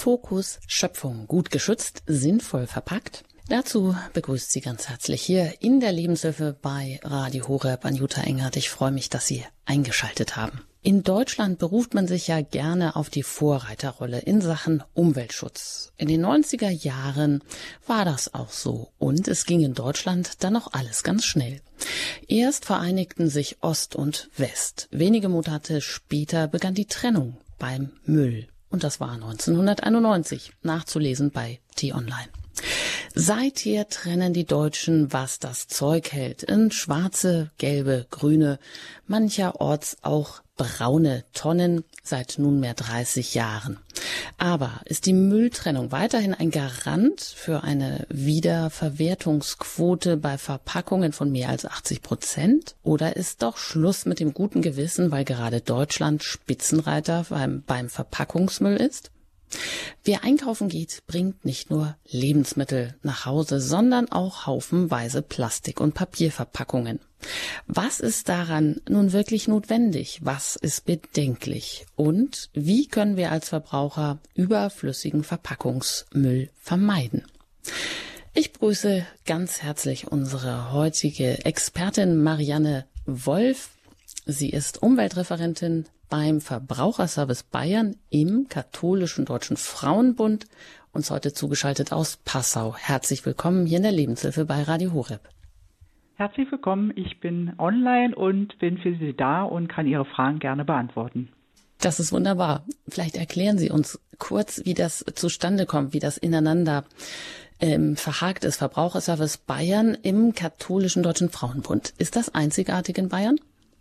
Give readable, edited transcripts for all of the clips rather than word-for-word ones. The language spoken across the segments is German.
Fokus Schöpfung gut geschützt, sinnvoll verpackt. Dazu begrüßt Sie ganz herzlich hier in der Lebenshilfe bei Radio Horeb Anjuta Engert. Ich freue mich, dass Sie eingeschaltet haben. In Deutschland beruft man sich ja gerne auf die Vorreiterrolle in Sachen Umweltschutz. In den 90er Jahren war das auch so und es ging in Deutschland dann noch alles ganz schnell. Erst vereinigten sich Ost und West. Wenige Monate später begann die Trennung beim Müll. Und das war 1991, nachzulesen bei T-Online. Seither trennen die Deutschen, was das Zeug hält, in schwarze, gelbe, grüne, mancherorts auch braune Tonnen seit nunmehr 30 Jahren. Aber ist die Mülltrennung weiterhin ein Garant für eine Wiederverwertungsquote bei Verpackungen von mehr als 80%? Oder ist doch Schluss mit dem guten Gewissen, weil gerade Deutschland Spitzenreiter beim Verpackungsmüll ist? Wer einkaufen geht, bringt nicht nur Lebensmittel nach Hause, sondern auch haufenweise Plastik- und Papierverpackungen. Was ist daran nun wirklich notwendig? Was ist bedenklich? Und wie können wir als Verbraucher überflüssigen Verpackungsmüll vermeiden? Ich begrüße ganz herzlich unsere heutige Expertin Marianne Wolf. Sie ist Umweltreferentin beim Verbraucherservice Bayern im Katholischen Deutschen Frauenbund, uns heute zugeschaltet aus Passau. Herzlich willkommen hier in der Lebenshilfe bei Radio Horeb. Herzlich willkommen, ich bin online und bin für Sie da und kann Ihre Fragen gerne beantworten. Das ist wunderbar. Vielleicht erklären Sie uns kurz, wie das zustande kommt, wie das ineinander verhakt ist. Verbraucherservice Bayern im Katholischen Deutschen Frauenbund. Ist das einzigartig in Bayern?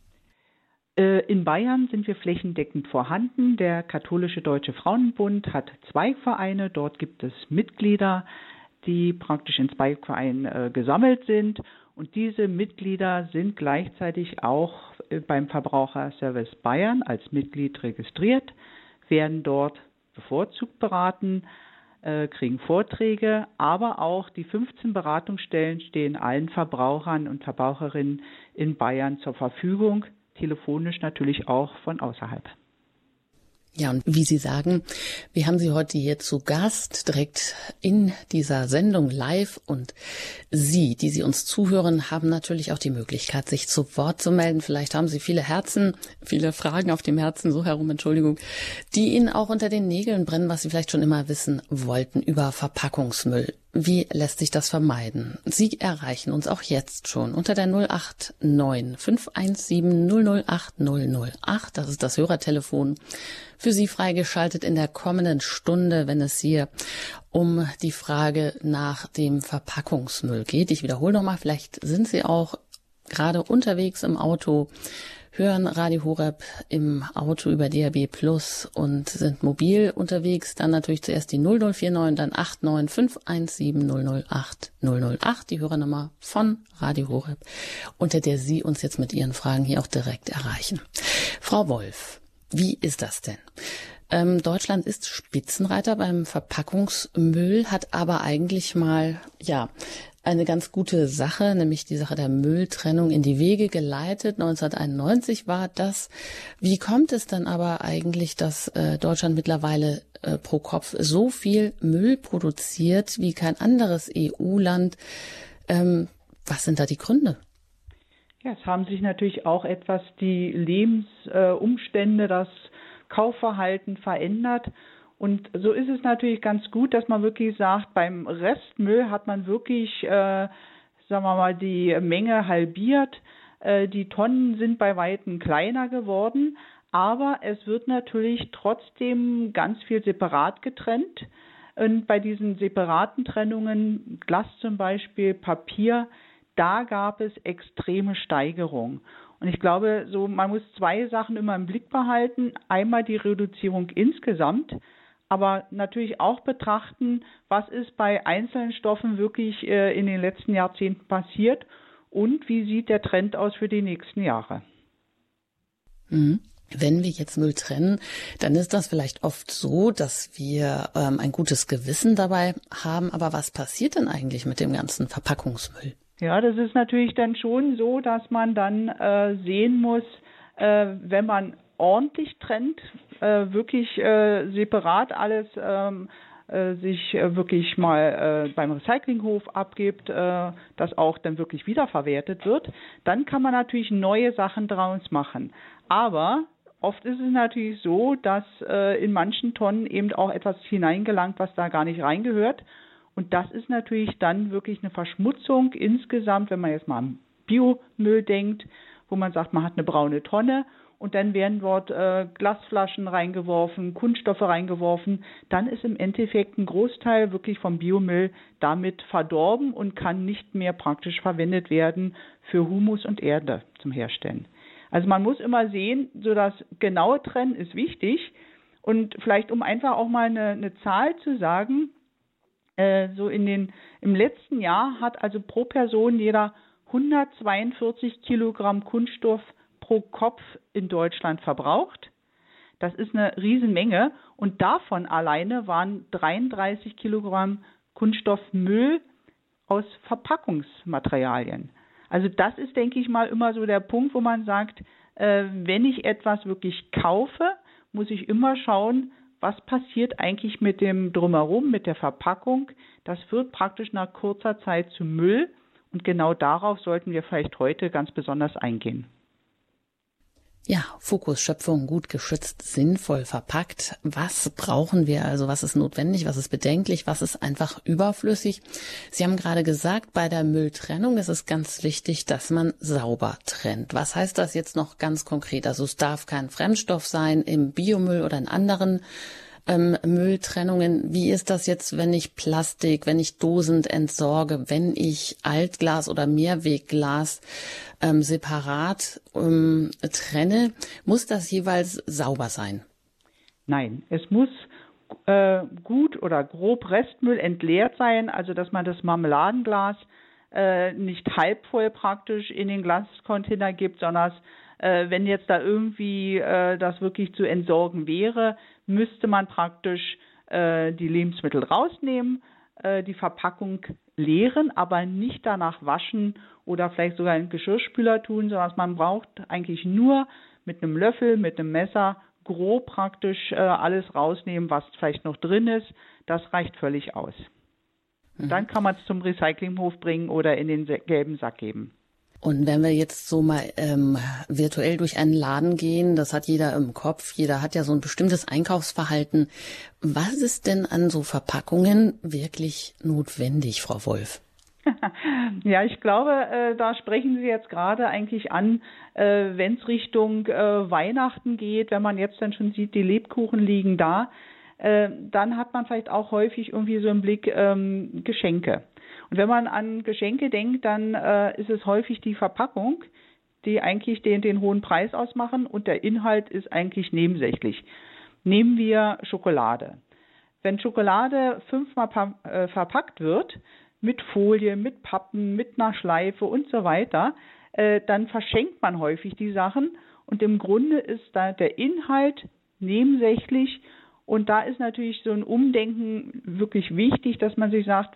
In Bayern sind wir flächendeckend vorhanden. Der Katholische Deutsche Frauenbund hat Zweigvereine. Dort gibt es Mitglieder, die praktisch in Zweigvereinen gesammelt sind. Und diese Mitglieder sind gleichzeitig auch beim Verbraucherservice Bayern als Mitglied registriert, werden dort bevorzugt beraten, kriegen Vorträge, aber auch die 15 Beratungsstellen stehen allen Verbrauchern und Verbraucherinnen in Bayern zur Verfügung. Telefonisch natürlich auch von außerhalb. Ja, und wie Sie sagen, wir haben Sie heute hier zu Gast, direkt in dieser Sendung live. Und Sie, die Sie uns zuhören, haben natürlich auch die Möglichkeit, sich zu Wort zu melden. Vielleicht haben Sie viele Fragen auf dem Herzen, die Ihnen auch unter den Nägeln brennen, was Sie vielleicht schon immer wissen wollten über Verpackungsmüll. Wie lässt sich das vermeiden? Sie erreichen uns auch jetzt schon unter der 089 517 008 008. Das ist das Hörertelefon. Für Sie freigeschaltet in der kommenden Stunde, wenn es hier um die Frage nach dem Verpackungsmüll geht. Ich wiederhole nochmal, vielleicht sind Sie auch gerade unterwegs im Auto, hören Radio Horeb im Auto über DAB+ und sind mobil unterwegs. Dann natürlich zuerst die 0049, dann 89 517 008 008, die Hörernummer von Radio Horeb, unter der Sie uns jetzt mit Ihren Fragen hier auch direkt erreichen. Frau Wolf, wie ist das denn? Deutschland ist Spitzenreiter beim Verpackungsmüll, hat aber eigentlich mal, eine ganz gute Sache, nämlich die Sache der Mülltrennung in die Wege geleitet. 1991 war das. Wie kommt es dann aber eigentlich, dass Deutschland mittlerweile pro Kopf so viel Müll produziert wie kein anderes EU-Land? Was sind da die Gründe? Ja, es haben sich natürlich auch etwas die Lebensumstände, das Kaufverhalten verändert. Und so ist es natürlich ganz gut, dass man wirklich sagt, beim Restmüll hat man wirklich, die Menge halbiert. Die Tonnen sind bei Weitem kleiner geworden, aber es wird natürlich trotzdem ganz viel separat getrennt. Und bei diesen separaten Trennungen, Glas zum Beispiel, Papier, da gab es extreme Steigerungen. Und ich glaube, man muss zwei Sachen immer im Blick behalten. Einmal die Reduzierung insgesamt, aber natürlich auch betrachten, was ist bei einzelnen Stoffen wirklich in den letzten Jahrzehnten passiert und wie sieht der Trend aus für die nächsten Jahre. Wenn wir jetzt Müll trennen, dann ist das vielleicht oft so, dass wir ein gutes Gewissen dabei haben. Aber was passiert denn eigentlich mit dem ganzen Verpackungsmüll? Ja, das ist natürlich dann schon so, dass man dann sehen muss, wenn man ordentlich trennt, wirklich separat alles sich wirklich mal beim Recyclinghof abgibt, das auch dann wirklich wiederverwertet wird, dann kann man natürlich neue Sachen draus machen. Aber oft ist es natürlich so, dass in manchen Tonnen eben auch etwas hineingelangt, was da gar nicht reingehört. Und das ist natürlich dann wirklich eine Verschmutzung insgesamt, wenn man jetzt mal an Biomüll denkt, wo man sagt, man hat eine braune Tonne und dann werden dort Glasflaschen reingeworfen, Kunststoffe reingeworfen. Dann ist im Endeffekt ein Großteil wirklich vom Biomüll damit verdorben und kann nicht mehr praktisch verwendet werden für Humus und Erde zum Herstellen. Also man muss immer sehen, so das genaue Trennen ist wichtig. Und vielleicht, um einfach auch mal eine Zahl zu sagen, im letzten Jahr hat also pro Person jeder 142 Kilogramm Kunststoff pro Kopf in Deutschland verbraucht. Das ist eine Riesenmenge und davon alleine waren 33 Kilogramm Kunststoffmüll aus Verpackungsmaterialien. Also das ist, denke ich mal, immer so der Punkt, wo man sagt, wenn ich etwas wirklich kaufe, muss ich immer schauen, was passiert eigentlich mit dem Drumherum, mit der Verpackung. Das wird praktisch nach kurzer Zeit zu Müll und genau darauf sollten wir vielleicht heute ganz besonders eingehen. Ja, Fokus Schöpfung, gut geschützt, sinnvoll verpackt. Was brauchen wir also? Was ist notwendig? Was ist bedenklich? Was ist einfach überflüssig? Sie haben gerade gesagt, bei der Mülltrennung ist es ganz wichtig, dass man sauber trennt. Was heißt das jetzt noch ganz konkret? Also es darf kein Fremdstoff sein im Biomüll oder in anderen Mülltrennungen. Wie ist das jetzt, wenn ich Plastik, wenn ich Dosen entsorge, wenn ich Altglas oder Mehrwegglas separat trenne? Muss das jeweils sauber sein? Nein, es muss gut oder grob Restmüll entleert sein, also dass man das Marmeladenglas nicht halb voll praktisch in den Glascontainer gibt, sondern wenn jetzt da irgendwie das wirklich zu entsorgen wäre, müsste man praktisch die Lebensmittel rausnehmen, die Verpackung leeren, aber nicht danach waschen oder vielleicht sogar in den Geschirrspüler tun, sondern man braucht eigentlich nur mit einem Löffel, mit einem Messer grob praktisch alles rausnehmen, was vielleicht noch drin ist. Das reicht völlig aus. Dann kann man es zum Recyclinghof bringen oder in den gelben Sack geben. Und wenn wir jetzt so mal virtuell durch einen Laden gehen, das hat jeder im Kopf, jeder hat ja so ein bestimmtes Einkaufsverhalten. Was ist denn an so Verpackungen wirklich notwendig, Frau Wolf? Ja, ich glaube, da sprechen Sie jetzt gerade eigentlich an, wenn es Richtung Weihnachten geht, wenn man jetzt dann schon sieht, die Lebkuchen liegen da, dann hat man vielleicht auch häufig irgendwie so im Blick Geschenke. Und wenn man an Geschenke denkt, dann ist es häufig die Verpackung, die eigentlich den hohen Preis ausmachen und der Inhalt ist eigentlich nebensächlich. Nehmen wir Schokolade. Wenn Schokolade 5-mal verpackt wird, mit Folie, mit Pappen, mit einer Schleife und so weiter, dann verschenkt man häufig die Sachen und im Grunde ist da der Inhalt nebensächlich. Und da ist natürlich so ein Umdenken wirklich wichtig, dass man sich sagt,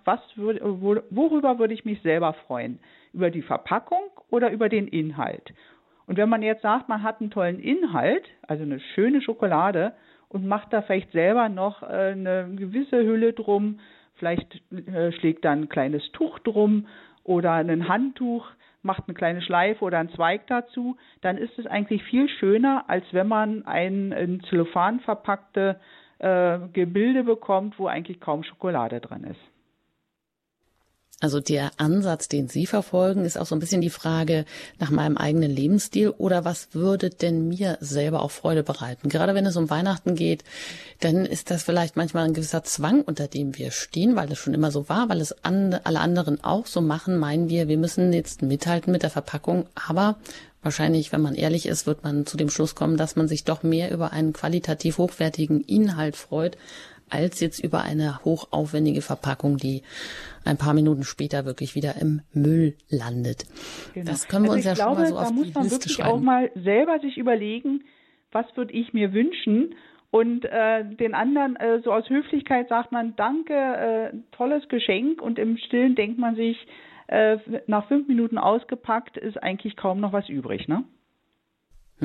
worüber würde ich mich selber freuen? Über die Verpackung oder über den Inhalt? Und wenn man jetzt sagt, man hat einen tollen Inhalt, also eine schöne Schokolade und macht da vielleicht selber noch eine gewisse Hülle drum, vielleicht schlägt da ein kleines Tuch drum oder ein Handtuch, macht eine kleine Schleife oder einen Zweig dazu, dann ist es eigentlich viel schöner, als wenn man ein in Zellophan verpackte Gebilde bekommt, wo eigentlich kaum Schokolade drin ist. Also der Ansatz, den Sie verfolgen, ist auch so ein bisschen die Frage nach meinem eigenen Lebensstil oder was würde denn mir selber auch Freude bereiten? Gerade wenn es um Weihnachten geht, dann ist das vielleicht manchmal ein gewisser Zwang, unter dem wir stehen, weil es schon immer so war, weil es alle anderen auch so machen, meinen wir müssen jetzt mithalten mit der Verpackung, aber wahrscheinlich, wenn man ehrlich ist, wird man zu dem Schluss kommen, dass man sich doch mehr über einen qualitativ hochwertigen Inhalt freut, als jetzt über eine hochaufwendige Verpackung, die ein paar Minuten später wirklich wieder im Müll landet. Genau. Das können wir uns ja schon mal so auf die Liste schreiben. Da muss man wirklich auch mal selber sich überlegen, was würde ich mir wünschen? Und den anderen so aus Höflichkeit sagt man, danke, tolles Geschenk. Und im Stillen denkt man sich, nach 5 Minuten ausgepackt ist eigentlich kaum noch was übrig, ne?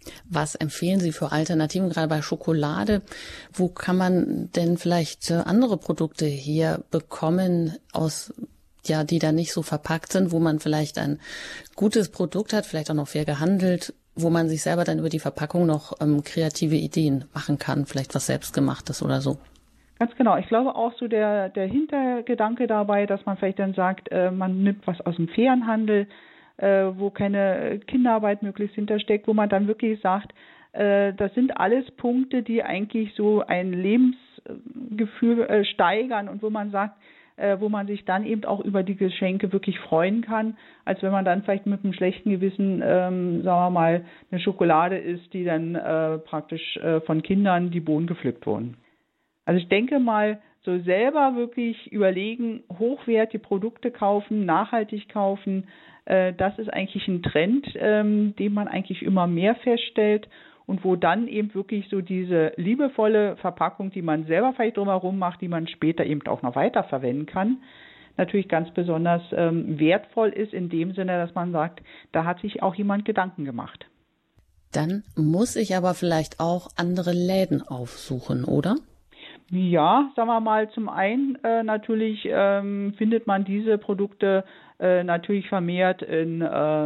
Was empfehlen Sie für Alternativen, gerade bei Schokolade? Wo kann man denn vielleicht andere Produkte hier bekommen, die da nicht so verpackt sind, wo man vielleicht ein gutes Produkt hat, vielleicht auch noch fair gehandelt, wo man sich selber dann über die Verpackung noch kreative Ideen machen kann, vielleicht was Selbstgemachtes oder so? Ganz genau. Ich glaube auch so der Hintergedanke dabei, dass man vielleicht dann sagt, man nimmt was aus dem fairen Handel, wo keine Kinderarbeit möglichst hintersteckt, wo man dann wirklich sagt, das sind alles Punkte, die eigentlich so ein Lebensgefühl steigern und wo man sagt, wo man sich dann eben auch über die Geschenke wirklich freuen kann, als wenn man dann vielleicht mit einem schlechten Gewissen, sagen wir mal, eine Schokolade isst, die dann praktisch von Kindern die Bohnen gepflückt wurden. Also ich denke mal, so selber wirklich überlegen, hochwertige Produkte kaufen, nachhaltig kaufen, das ist eigentlich ein Trend, den man eigentlich immer mehr feststellt und wo dann eben wirklich so diese liebevolle Verpackung, die man selber vielleicht drumherum macht, die man später eben auch noch weiterverwenden kann, natürlich ganz besonders wertvoll ist in dem Sinne, dass man sagt, da hat sich auch jemand Gedanken gemacht. Dann muss ich aber vielleicht auch andere Läden aufsuchen, oder? Ja, sagen wir mal, zum einen natürlich findet man diese Produkte natürlich vermehrt in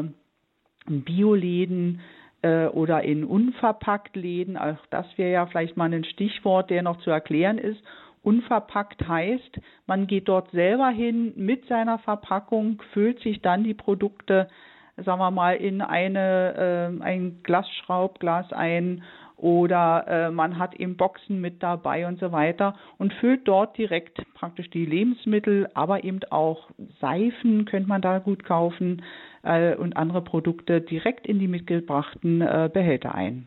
Bioläden oder in Unverpacktläden. Auch das wäre ja vielleicht mal ein Stichwort, der noch zu erklären ist. Unverpackt heißt, man geht dort selber hin mit seiner Verpackung, füllt sich dann die Produkte, sagen wir mal, in ein Glasschraubglas ein oder man hat eben Boxen mit dabei und so weiter und füllt dort direkt praktisch die Lebensmittel, aber eben auch Seifen könnte man da gut kaufen und andere Produkte direkt in die mitgebrachten Behälter ein.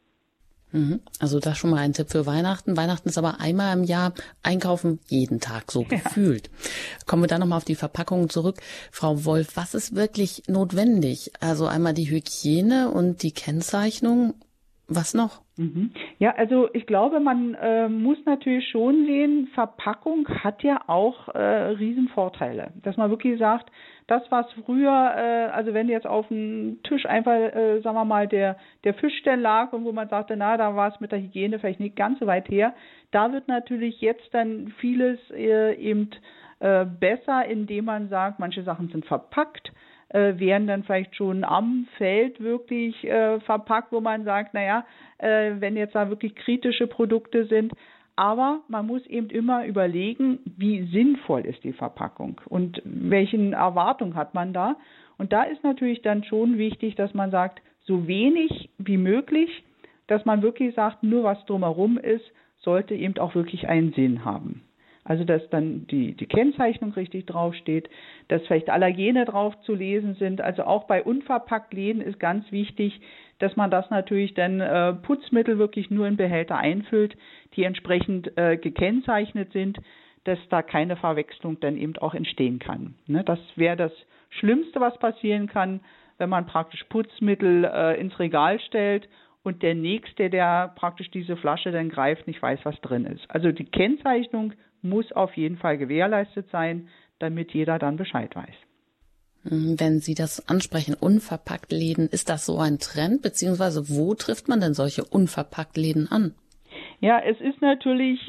Also das schon mal ein Tipp für Weihnachten. Weihnachten ist aber einmal im Jahr, einkaufen jeden Tag so gefühlt. Kommen wir dann nochmal auf die Verpackungen zurück. Frau Wolf, was ist wirklich notwendig? Also einmal die Hygiene und die Kennzeichnung. Was noch? Ja, also ich glaube, man muss natürlich schon sehen, Verpackung hat ja auch Riesenvorteile. Dass man wirklich sagt, das, was früher, also wenn jetzt auf dem Tisch einfach, sagen wir mal, der Fischstern lag und wo man sagte, na, da war es mit der Hygiene vielleicht nicht ganz so weit her, da wird natürlich jetzt dann vieles eben besser, indem man sagt, manche Sachen sind verpackt, werden dann vielleicht schon am Feld wirklich verpackt, wo man sagt, naja, wenn jetzt da wirklich kritische Produkte sind, aber man muss eben immer überlegen, wie sinnvoll ist die Verpackung und welche Erwartung hat man da. Und da ist natürlich dann schon wichtig, dass man sagt, so wenig wie möglich, dass man wirklich sagt, nur was drumherum ist, sollte eben auch wirklich einen Sinn haben. Also dass dann die Kennzeichnung richtig draufsteht, dass vielleicht Allergene drauf zu lesen sind. Also auch bei Unverpacktläden ist ganz wichtig, dass man das natürlich dann Putzmittel wirklich nur in Behälter einfüllt, die entsprechend gekennzeichnet sind, dass da keine Verwechslung dann eben auch entstehen kann. Ne? Das wäre das Schlimmste, was passieren kann, wenn man praktisch Putzmittel ins Regal stellt und der Nächste, der praktisch diese Flasche dann greift, nicht weiß, was drin ist. Also die Kennzeichnung muss auf jeden Fall gewährleistet sein, damit jeder dann Bescheid weiß. Wenn Sie das ansprechen, Unverpacktläden, ist das so ein Trend, beziehungsweise wo trifft man denn solche Unverpacktläden an? Ja, es ist natürlich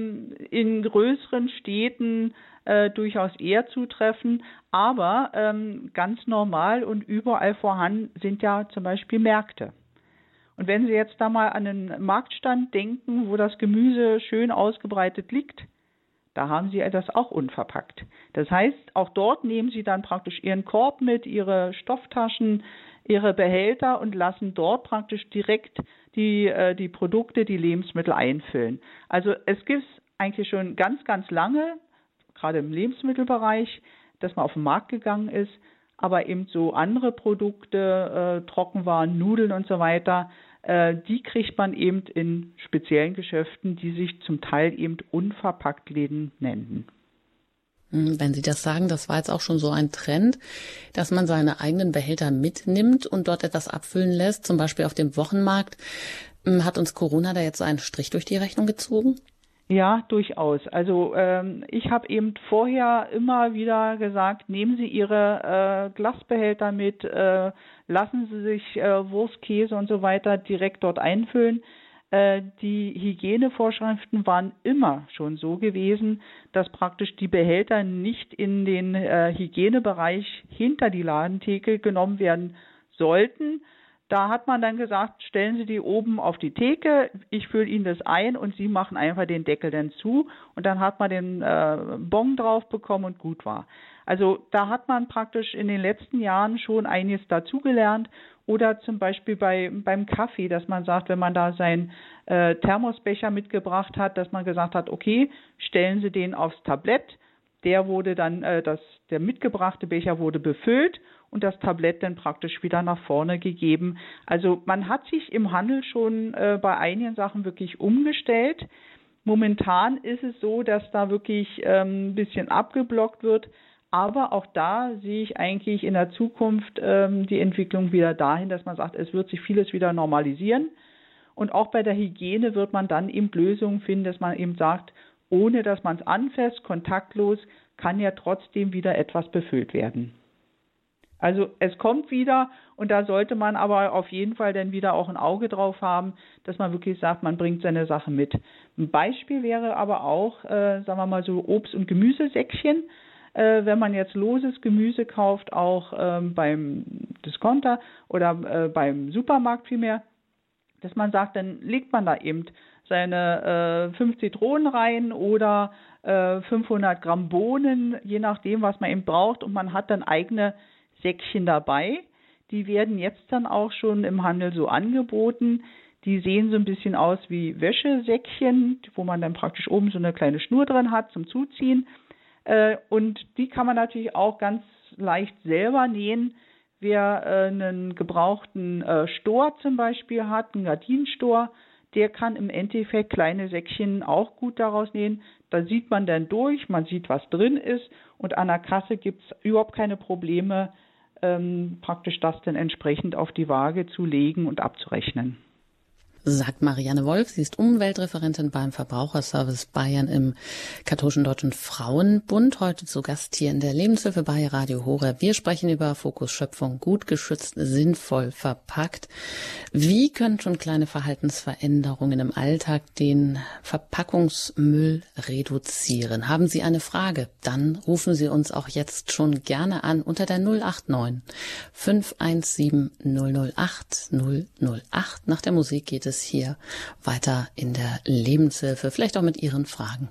in größeren Städten durchaus eher zutreffen, aber ganz normal und überall vorhanden sind ja zum Beispiel Märkte. Und wenn Sie jetzt da mal an einen Marktstand denken, wo das Gemüse schön ausgebreitet liegt, da haben Sie das auch unverpackt. Das heißt, auch dort nehmen Sie dann praktisch Ihren Korb mit, Ihre Stofftaschen, Ihre Behälter und lassen dort praktisch direkt die Produkte, die Lebensmittel einfüllen. Also es gibt eigentlich schon ganz, ganz lange, gerade im Lebensmittelbereich, dass man auf den Markt gegangen ist, aber eben so andere Produkte, Trockenwaren, Nudeln und so weiter, die kriegt man eben in speziellen Geschäften, die sich zum Teil eben Unverpacktläden nennen. Wenn Sie das sagen, das war jetzt auch schon so ein Trend, dass man seine eigenen Behälter mitnimmt und dort etwas abfüllen lässt, zum Beispiel auf dem Wochenmarkt. Hat uns Corona da jetzt einen Strich durch die Rechnung gezogen? Ja, durchaus. Also ich habe eben vorher immer wieder gesagt, nehmen Sie Ihre Glasbehälter mit, lassen Sie sich Wurst, Käse und so weiter direkt dort einfüllen. Die Hygienevorschriften waren immer schon so gewesen, dass praktisch die Behälter nicht in den Hygienebereich hinter die Ladentheke genommen werden sollten. Da hat man dann gesagt, stellen Sie die oben auf die Theke, ich fülle Ihnen das ein und Sie machen einfach den Deckel dann zu und dann hat man den Bon drauf bekommen und gut war. Also da hat man praktisch in den letzten Jahren schon einiges dazugelernt oder zum Beispiel beim Kaffee, dass man sagt, wenn man da seinen Thermosbecher mitgebracht hat, dass man gesagt hat, okay, stellen Sie den aufs Tablett, der wurde dann, der mitgebrachte Becher wurde befüllt und das Tablett dann praktisch wieder nach vorne gegeben. Also man hat sich im Handel schon bei einigen Sachen wirklich umgestellt. Momentan ist es so, dass da wirklich ein bisschen abgeblockt wird. Aber auch da sehe ich eigentlich in der Zukunft die Entwicklung wieder dahin, dass man sagt, es wird sich vieles wieder normalisieren. Und auch bei der Hygiene wird man dann eben Lösungen finden, dass man eben sagt, ohne dass man es anfasst, kontaktlos, kann ja trotzdem wieder etwas befüllt werden. Also es kommt wieder und da sollte man aber auf jeden Fall dann wieder auch ein Auge drauf haben, dass man wirklich sagt, man bringt seine Sache mit. Ein Beispiel wäre aber auch, sagen wir mal so Obst- und Gemüsesäckchen. Wenn man jetzt loses Gemüse kauft, auch beim Discounter oder beim Supermarkt vielmehr, dass man sagt, dann legt man da eben seine 5 Zitronen rein oder 500 Gramm Bohnen, je nachdem, was man eben braucht und man hat dann eigene Säckchen dabei. Die werden jetzt dann auch schon im Handel so angeboten. Die sehen so ein bisschen aus wie Wäschesäckchen, wo man dann praktisch oben so eine kleine Schnur drin hat zum Zuziehen. Und die kann man natürlich auch ganz leicht selber nähen. Wer einen gebrauchten Stor zum Beispiel hat, einen Gardinenstor, der kann im Endeffekt kleine Säckchen auch gut daraus nähen. Da sieht man dann durch, man sieht, was drin ist und an der Kasse gibt es überhaupt keine Probleme, praktisch das dann entsprechend auf die Waage zu legen und abzurechnen. Sagt Marianne Wolf. Sie ist Umweltreferentin beim Verbraucherservice Bayern im Katholischen Deutschen Frauenbund. Heute zu Gast hier in der Lebenshilfe bei Radio Horeb. Wir sprechen über Fokus Schöpfung, gut geschützt, sinnvoll verpackt. Wie können schon kleine Verhaltensveränderungen im Alltag den Verpackungsmüll reduzieren? Haben Sie eine Frage? Dann rufen Sie uns auch jetzt schon gerne an unter der 089 517 008 008. Nach der Musik geht es hier weiter in der Lebenshilfe, vielleicht auch mit Ihren Fragen.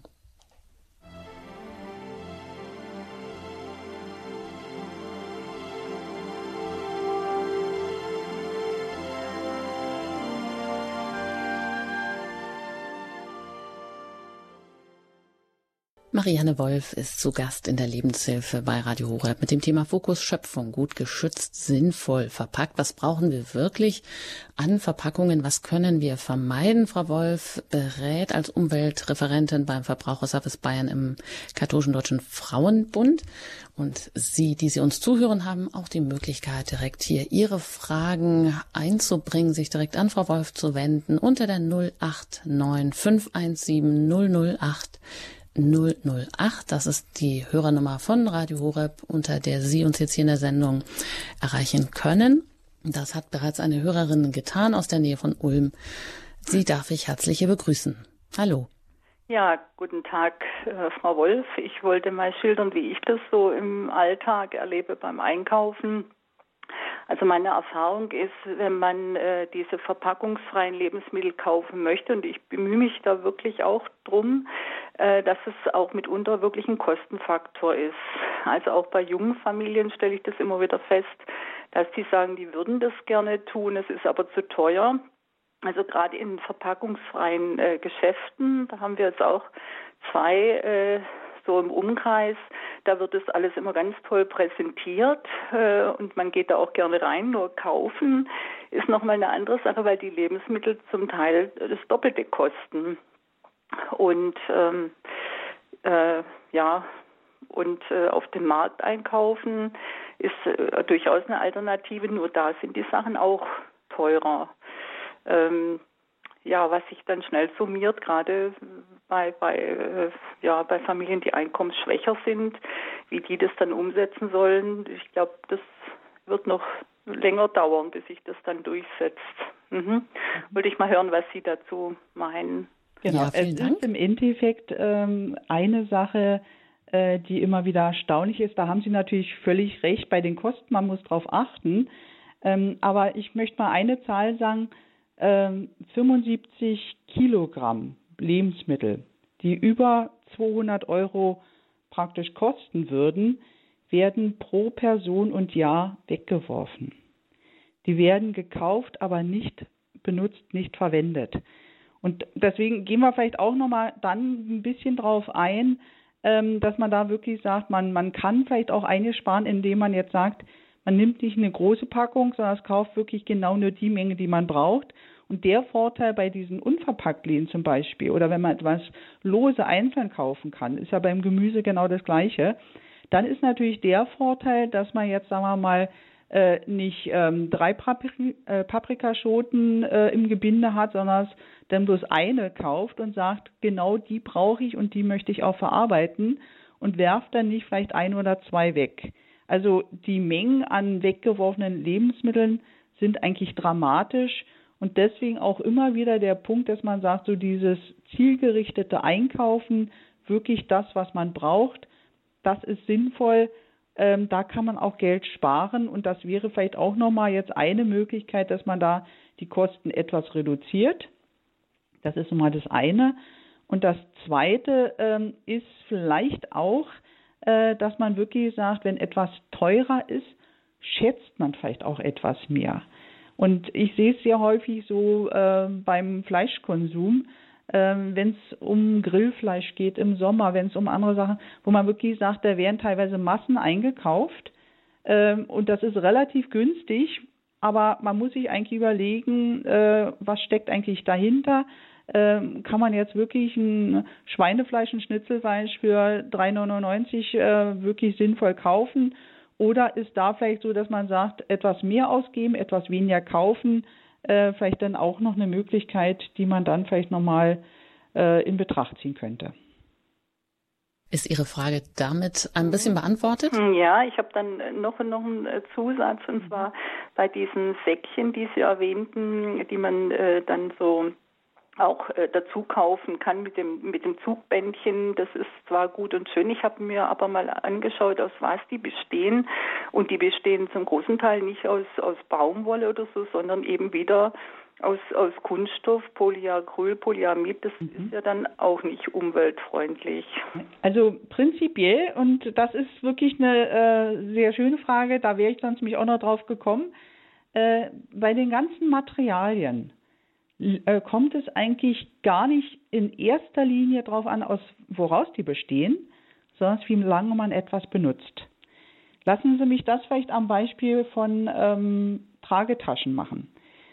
Marianne Wolf ist zu Gast in der Lebenshilfe bei Radio Horeb mit dem Thema Fokus Schöpfung, gut geschützt, sinnvoll verpackt. Was brauchen wir wirklich an Verpackungen? Was können wir vermeiden? Frau Wolf berät als Umweltreferentin beim Verbraucherservice Bayern im Katholischen Deutschen Frauenbund. Und Sie, die Sie uns zuhören, haben auch die Möglichkeit, direkt hier Ihre Fragen einzubringen, sich direkt an Frau Wolf zu wenden unter der 089 517 008 008, das ist die Hörernummer von Radio Horeb, unter der Sie uns jetzt hier in der Sendung erreichen können. Das hat bereits eine Hörerin getan aus der Nähe von Ulm. Sie darf ich herzlich hier begrüßen. Hallo. Ja, guten Tag, Frau Wolf. Ich wollte mal schildern, wie ich das so im Alltag erlebe beim Einkaufen. Also meine Erfahrung ist, wenn man diese verpackungsfreien Lebensmittel kaufen möchte, und ich bemühe mich da wirklich auch drum, dass es auch mitunter wirklich ein Kostenfaktor ist. Also auch bei jungen Familien stelle ich das immer wieder fest, dass die sagen, die würden das gerne tun, es ist aber zu teuer. Also gerade in verpackungsfreien Geschäften, da haben wir jetzt auch zwei so im Umkreis, da wird das alles immer ganz toll präsentiert und man geht da auch gerne rein, nur kaufen ist nochmal eine andere Sache, weil die Lebensmittel zum Teil das Doppelte kosten. Und auf dem Markt einkaufen ist durchaus eine Alternative, nur da sind die Sachen auch teurer. Was sich dann schnell summiert, gerade bei Familien, die einkommensschwächer sind, wie die das dann umsetzen sollen. Ich glaube, das wird noch länger dauern, bis sich das dann durchsetzt. Wollte ich mal hören, was Sie dazu meinen. Genau, Ja, vielen Dank. Ist im Endeffekt eine Sache, die immer wieder erstaunlich ist. Da haben Sie natürlich völlig recht bei den Kosten, man muss darauf achten. Aber ich möchte mal eine Zahl sagen, 75 Kilogramm Lebensmittel, die über 200 € praktisch kosten würden, werden pro Person und Jahr weggeworfen. Die werden gekauft, aber nicht benutzt, nicht verwendet. Und deswegen gehen wir vielleicht auch nochmal dann ein bisschen drauf ein, dass man da wirklich sagt, man kann vielleicht auch einiges sparen, indem man jetzt sagt, man nimmt nicht eine große Packung, sondern es kauft wirklich genau nur die Menge, die man braucht. Und der Vorteil bei diesen Unverpacktläden zum Beispiel, oder wenn man etwas lose einzeln kaufen kann, ist ja beim Gemüse genau das Gleiche, dann ist natürlich der Vorteil, dass man jetzt, sagen wir mal, nicht 3 Paprikaschoten im Gebinde hat, sondern dann bloß eine kauft und sagt, genau die brauche ich und die möchte ich auch verarbeiten und werft dann nicht vielleicht 1 oder 2 weg. Also die Mengen an weggeworfenen Lebensmitteln sind eigentlich dramatisch und deswegen auch immer wieder der Punkt, dass man sagt, so dieses zielgerichtete Einkaufen, wirklich das, was man braucht, das ist sinnvoll. Da kann man auch Geld sparen und das wäre vielleicht auch nochmal jetzt eine Möglichkeit, dass man da die Kosten etwas reduziert. Das ist nochmal das eine. Und das zweite ist vielleicht auch, dass man wirklich sagt, wenn etwas teurer ist, schätzt man vielleicht auch etwas mehr. Und ich sehe es sehr häufig so beim Fleischkonsum, wenn es um Grillfleisch geht im Sommer, wenn es um andere Sachen, wo man wirklich sagt, da werden teilweise Massen eingekauft und das ist relativ günstig, aber man muss sich eigentlich überlegen, was steckt eigentlich dahinter. Kann man jetzt wirklich ein Schweinefleisch, ein Schnitzelfleisch für 3,99 € wirklich sinnvoll kaufen? Oder ist da vielleicht so, dass man sagt, etwas mehr ausgeben, etwas weniger kaufen, vielleicht dann auch noch eine Möglichkeit, die man dann vielleicht nochmal in Betracht ziehen könnte. Ist Ihre Frage damit ein bisschen beantwortet? Ja, ich habe dann noch einen Zusatz, und zwar bei diesen Säckchen, die Sie erwähnten, die man dann so auch dazu kaufen kann mit dem Zugbändchen. Das ist zwar gut und schön, ich habe mir aber mal angeschaut, aus was die bestehen. Und die bestehen zum großen Teil nicht aus Baumwolle oder so, sondern eben wieder aus Kunststoff, Polyacryl, Polyamid. Das ist ja dann auch nicht umweltfreundlich. Also prinzipiell, und das ist wirklich eine sehr schöne Frage, da wäre ich sonst mich auch noch drauf gekommen, bei den ganzen Materialien kommt es eigentlich gar nicht in erster Linie darauf an, woraus die bestehen, sondern wie lange man etwas benutzt. Lassen Sie mich das vielleicht am Beispiel von Tragetaschen machen.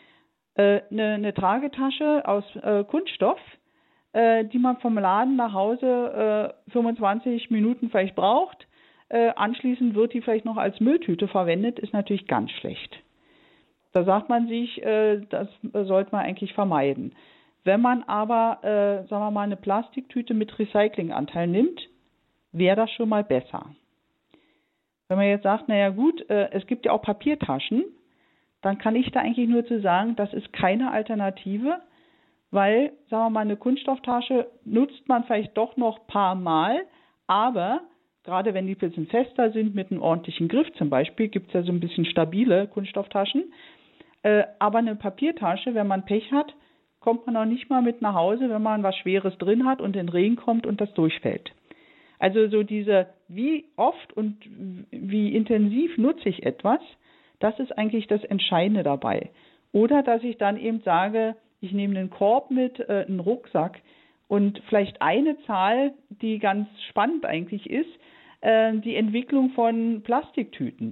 Eine Tragetasche aus Kunststoff, die man vom Laden nach Hause 25 Minuten vielleicht braucht, anschließend wird die vielleicht noch als Mülltüte verwendet, ist natürlich ganz schlecht. Da sagt man sich, das sollte man eigentlich vermeiden. Wenn man aber, sagen wir mal, eine Plastiktüte mit Recyclinganteil nimmt, wäre das schon mal besser. Wenn man jetzt sagt, naja gut, es gibt ja auch Papiertaschen, dann kann ich da eigentlich nur zu sagen, das ist keine Alternative, weil, sagen wir mal, eine Kunststofftasche nutzt man vielleicht doch noch ein paar Mal, aber gerade wenn die ein bisschen fester sind, mit einem ordentlichen Griff zum Beispiel, gibt es ja so ein bisschen stabile Kunststofftaschen. Aber eine Papiertasche, wenn man Pech hat, kommt man auch nicht mal mit nach Hause, wenn man was Schweres drin hat und in den Regen kommt und das durchfällt. Also so diese, wie oft und wie intensiv nutze ich etwas, das ist eigentlich das Entscheidende dabei. Oder dass ich dann eben sage, ich nehme einen Korb mit, einen Rucksack und vielleicht eine Zahl, die ganz spannend eigentlich ist, die Entwicklung von Plastiktüten.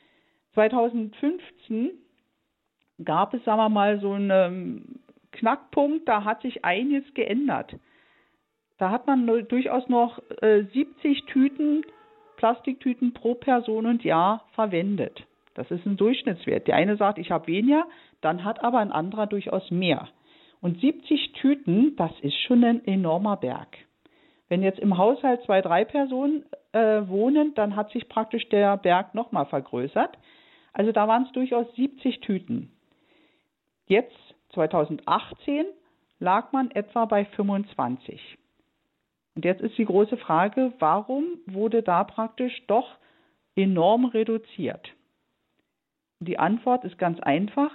2015 gab es, sagen wir mal, so einen Knackpunkt, da hat sich einiges geändert. Da hat man durchaus noch 70 Plastiktüten pro Person und Jahr verwendet. Das ist ein Durchschnittswert. Der eine sagt, ich habe weniger, dann hat aber ein anderer durchaus mehr. Und 70 Tüten, das ist schon ein enormer Berg. Wenn jetzt im Haushalt 2, 3 Personen wohnen, dann hat sich praktisch der Berg nochmal vergrößert. Also da waren es durchaus 70 Tüten. Jetzt, 2018, lag man etwa bei 25. Und jetzt ist die große Frage, warum wurde da praktisch doch enorm reduziert? Und die Antwort ist ganz einfach.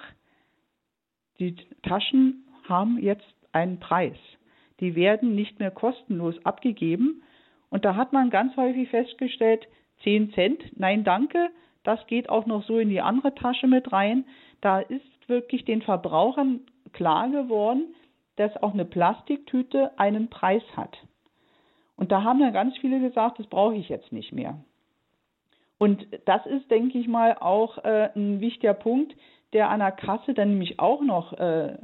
Die Taschen haben jetzt einen Preis. Die werden nicht mehr kostenlos abgegeben. Und da hat man ganz häufig festgestellt, 10 Cent, nein danke, das geht auch noch so in die andere Tasche mit rein. Da ist wirklich den Verbrauchern klar geworden, dass auch eine Plastiktüte einen Preis hat. Und da haben dann ganz viele gesagt, das brauche ich jetzt nicht mehr. Und das ist, denke ich mal, auch ein wichtiger Punkt, der an der Kasse dann nämlich auch noch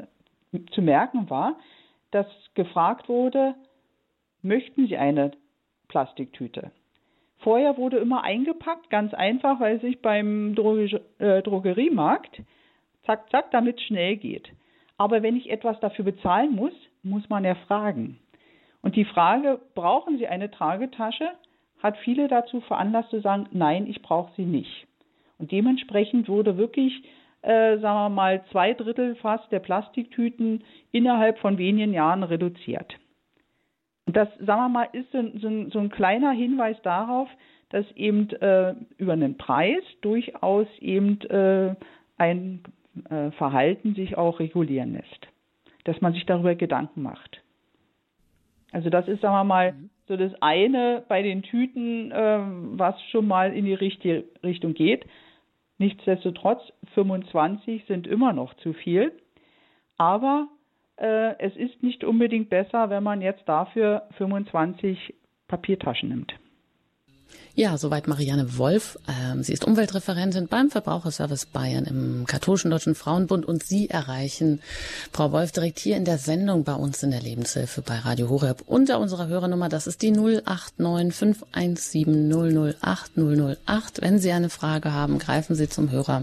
zu merken war, dass gefragt wurde, möchten Sie eine Plastiktüte? Vorher wurde immer eingepackt, ganz einfach, weil es sich beim Drogeriemarkt zack, zack, damit es schnell geht. Aber wenn ich etwas dafür bezahlen muss, muss man ja fragen. Und die Frage, brauchen Sie eine Tragetasche, hat viele dazu veranlasst zu sagen, nein, ich brauche sie nicht. Und dementsprechend wurde wirklich, sagen wir mal, 2/3 fast der Plastiktüten innerhalb von wenigen Jahren reduziert. Und das, sagen wir mal, ist so ein kleiner Hinweis darauf, dass eben über einen Preis durchaus eben ein Verhalten sich auch regulieren lässt. Dass man sich darüber Gedanken macht. Also das ist, sagen wir mal, so das eine bei den Tüten, was schon mal in die richtige Richtung geht. Nichtsdestotrotz, 25 sind immer noch zu viel. Aber es ist nicht unbedingt besser, wenn man jetzt dafür 25 Papiertaschen nimmt. Ja, soweit Marianne Wolf. Sie ist Umweltreferentin beim Verbraucherservice Bayern im Katholischen Deutschen Frauenbund und Sie erreichen Frau Wolf direkt hier in der Sendung bei uns in der Lebenshilfe bei Radio Horeb unter unserer Hörernummer. Das ist die 089 517 008 008. Wenn Sie eine Frage haben, greifen Sie zum Hörer.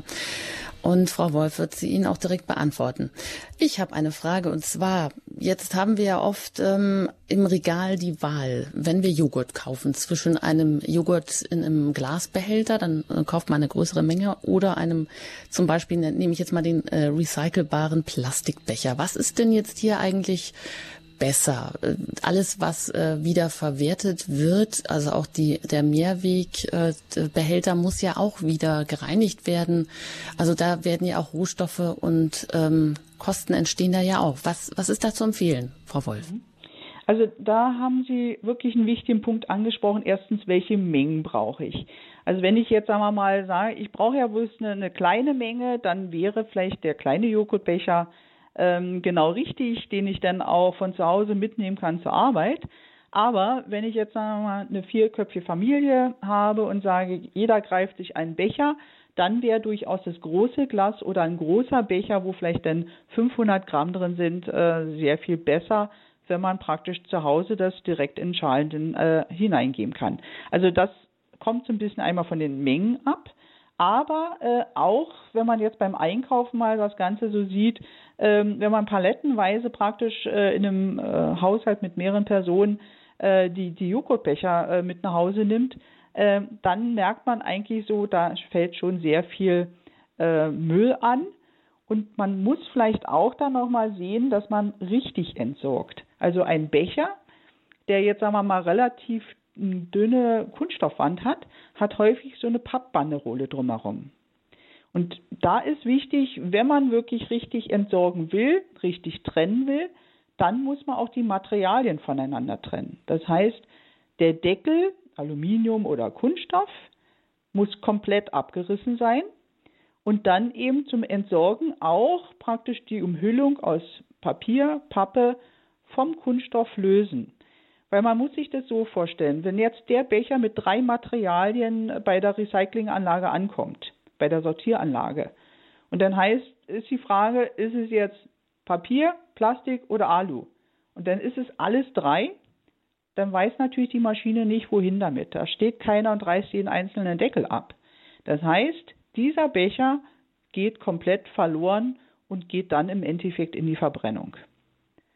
Und Frau Wolf wird sie Ihnen auch direkt beantworten. Ich habe eine Frage und zwar, jetzt haben wir ja oft im Regal die Wahl, wenn wir Joghurt kaufen, zwischen einem Joghurt in einem Glasbehälter, dann kauft man eine größere Menge, oder einem, zum Beispiel nehme ich jetzt mal den recycelbaren Plastikbecher. Was ist denn jetzt hier eigentlich besser? Alles, was wieder verwertet wird, also auch der Mehrwegbehälter muss ja auch wieder gereinigt werden. Also da werden ja auch Rohstoffe und Kosten entstehen da ja auch. Was ist da zu empfehlen, Frau Wolf? Also da haben Sie wirklich einen wichtigen Punkt angesprochen. Erstens, welche Mengen brauche ich? Also wenn ich jetzt, sagen wir mal, sage, ich brauche ja bloß eine kleine Menge, dann wäre vielleicht der kleine Joghurtbecher genau richtig, den ich dann auch von zu Hause mitnehmen kann zur Arbeit. Aber wenn ich jetzt, sagen wir mal, eine 4-köpfige Familie habe und sage, jeder greift sich einen Becher, dann wäre durchaus das große Glas oder ein großer Becher, wo vielleicht dann 500 Gramm drin sind, sehr viel besser, wenn man praktisch zu Hause das direkt in Schalen hineingeben kann. Also das kommt so ein bisschen einmal von den Mengen ab. Aber auch, wenn man jetzt beim Einkaufen mal das Ganze so sieht, wenn man palettenweise praktisch in einem Haushalt mit mehreren Personen die Joghurtbecher mit nach Hause nimmt, dann merkt man eigentlich so, da fällt schon sehr viel Müll an. Und man muss vielleicht auch dann nochmal sehen, dass man richtig entsorgt. Also ein Becher, der jetzt, sagen wir mal, relativ dünne Kunststoffwand hat häufig so eine Pappbanderole drumherum. Und da ist wichtig, wenn man wirklich richtig entsorgen will, richtig trennen will, dann muss man auch die Materialien voneinander trennen. Das heißt, der Deckel, Aluminium oder Kunststoff, muss komplett abgerissen sein und dann eben zum Entsorgen auch praktisch die Umhüllung aus Papier, Pappe vom Kunststoff lösen. Weil man muss sich das so vorstellen, wenn jetzt der Becher mit 3 Materialien bei der Recyclinganlage ankommt, bei der Sortieranlage, und dann ist die Frage, ist es jetzt Papier, Plastik oder Alu? Und dann ist es alles 3, dann weiß natürlich die Maschine nicht, wohin damit. Da steht keiner und reißt jeden einzelnen Deckel ab. Das heißt, dieser Becher geht komplett verloren und geht dann im Endeffekt in die Verbrennung.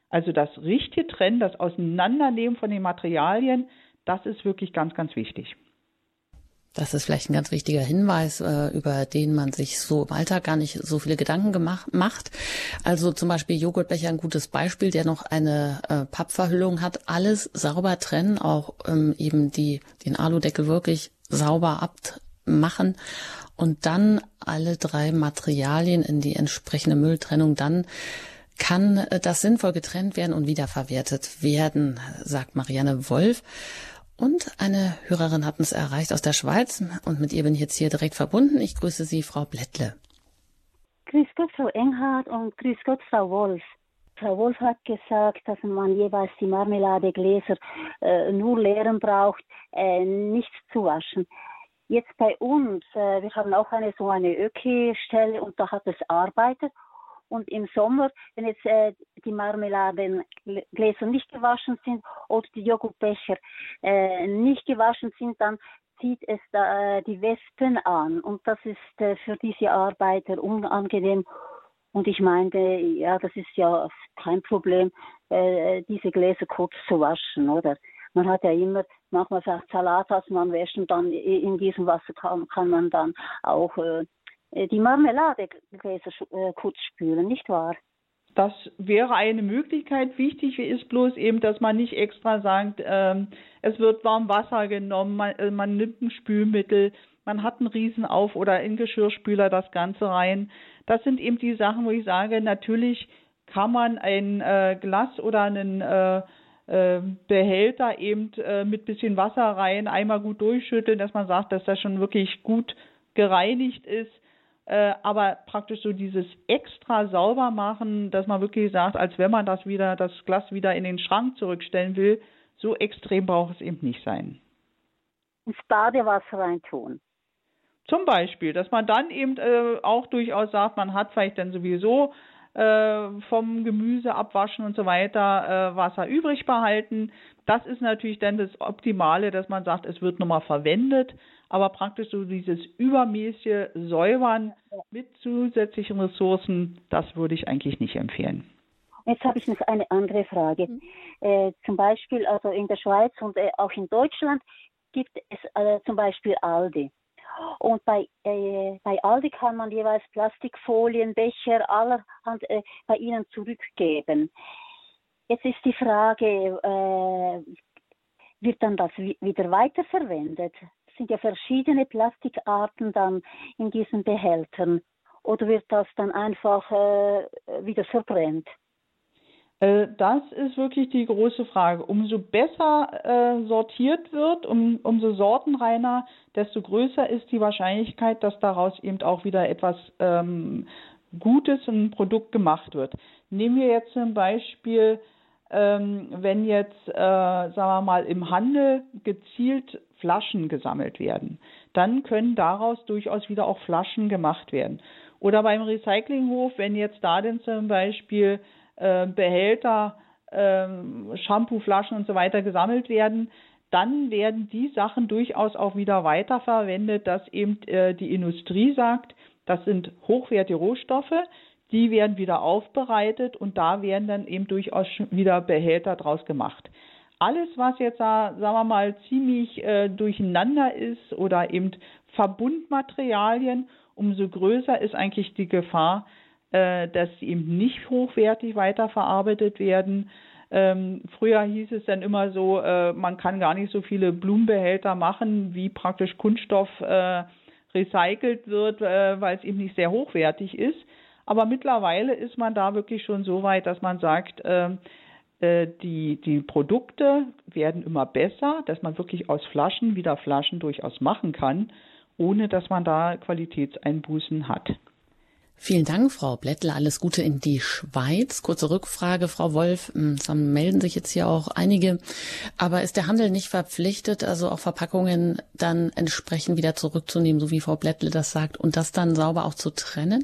Also das richtige Trennen, das Auseinandernehmen von den Materialien, das ist wirklich ganz, ganz wichtig. Das ist vielleicht ein ganz wichtiger Hinweis, über den man sich so im Alltag gar nicht so viele Gedanken macht. Also zum Beispiel Joghurtbecher, ein gutes Beispiel, der noch eine Pappverhüllung hat. Alles sauber trennen, auch eben den Aludeckel wirklich sauber abmachen und dann alle 3 Materialien in die entsprechende Mülltrennung. Dann kann das sinnvoll getrennt werden und wiederverwertet werden, sagt Marianne Wolf. Und eine Hörerin hat uns erreicht aus der Schweiz und mit ihr bin ich jetzt hier direkt verbunden. Ich grüße Sie, Frau Blättle. Grüß Gott, Frau Enghard, und grüß Gott, Frau Wolf. Frau Wolf hat gesagt, dass man jeweils die Marmeladegläser nur leeren braucht, nichts zu waschen. Jetzt bei uns, wir haben auch eine Öki-Stelle und da hat es arbeitet. Und im Sommer, wenn jetzt die Marmeladengläser nicht gewaschen sind oder die Joghurtbecher nicht gewaschen sind, dann zieht es die Wespen an. Und das ist für diese Arbeiter unangenehm. Und ich meinte, ja, das ist ja kein Problem, diese Gläser kurz zu waschen, oder? Man hat ja immer manchmal vielleicht Salat, als man wäscht, und dann in diesem Wasser kann man dann auch die Marmeladegläser kurz spülen, nicht wahr? Das wäre eine Möglichkeit. Wichtig ist bloß eben, dass man nicht extra sagt, es wird warm Wasser genommen, man nimmt ein Spülmittel, man hat einen Riesenauf- oder in Geschirrspüler das Ganze rein. Das sind eben die Sachen, wo ich sage, natürlich kann man ein Glas oder einen Behälter eben mit bisschen Wasser rein, einmal gut durchschütteln, dass man sagt, dass das schon wirklich gut gereinigt ist. Aber praktisch so dieses extra sauber machen, dass man wirklich sagt, als wenn man das Glas wieder in den Schrank zurückstellen will, so extrem braucht es eben nicht sein. Ins Badewasser reintun. Zum Beispiel, dass man dann eben auch durchaus sagt, man hat vielleicht dann sowieso vom Gemüse abwaschen und so weiter Wasser übrig behalten. Das ist natürlich dann das Optimale, dass man sagt, es wird nochmal verwendet, aber praktisch so dieses übermäßige Säubern mit zusätzlichen Ressourcen, das würde ich eigentlich nicht empfehlen. Jetzt habe ich noch eine andere Frage. Zum Beispiel also in der Schweiz und auch in Deutschland gibt es zum Beispiel Aldi. Und bei Aldi kann man jeweils Plastikfolien, Becher, allerhand bei ihnen zurückgeben. Jetzt ist die Frage, wird dann das wieder weiterverwendet? Es sind ja verschiedene Plastikarten dann in diesen Behältern. Oder wird das dann einfach wieder verbrennt? Das ist wirklich die große Frage. Umso besser sortiert wird, umso sortenreiner, desto größer ist die Wahrscheinlichkeit, dass daraus eben auch wieder etwas Gutes, ein Produkt gemacht wird. Nehmen wir jetzt zum Beispiel, wenn jetzt, sagen wir mal, im Handel gezielt Flaschen gesammelt werden, dann können daraus durchaus wieder auch Flaschen gemacht werden. Oder beim Recyclinghof, wenn jetzt da denn zum Beispiel Behälter, Shampooflaschen und so weiter gesammelt werden, dann werden die Sachen durchaus auch wieder weiterverwendet, dass eben die Industrie sagt, das sind hochwertige Rohstoffe, die werden wieder aufbereitet und da werden dann eben durchaus wieder Behälter draus gemacht. Alles, was jetzt, sagen wir mal, ziemlich durcheinander ist oder eben Verbundmaterialien, umso größer ist eigentlich die Gefahr, dass sie eben nicht hochwertig weiterverarbeitet werden. Früher hieß es dann immer so, man kann gar nicht so viele Blumenbehälter machen, wie praktisch Kunststoff recycelt wird, weil es eben nicht sehr hochwertig ist. Aber mittlerweile ist man da wirklich schon so weit, dass man sagt, die Produkte werden immer besser, dass man wirklich aus Flaschen wieder Flaschen durchaus machen kann, ohne dass man da Qualitätseinbußen hat. Vielen Dank, Frau Blättle. Alles Gute in die Schweiz. Kurze Rückfrage, Frau Wolf. Es melden sich jetzt hier auch einige. Aber ist der Handel nicht verpflichtet, also auch Verpackungen dann entsprechend wieder zurückzunehmen, so wie Frau Blättle das sagt, und das dann sauber auch zu trennen?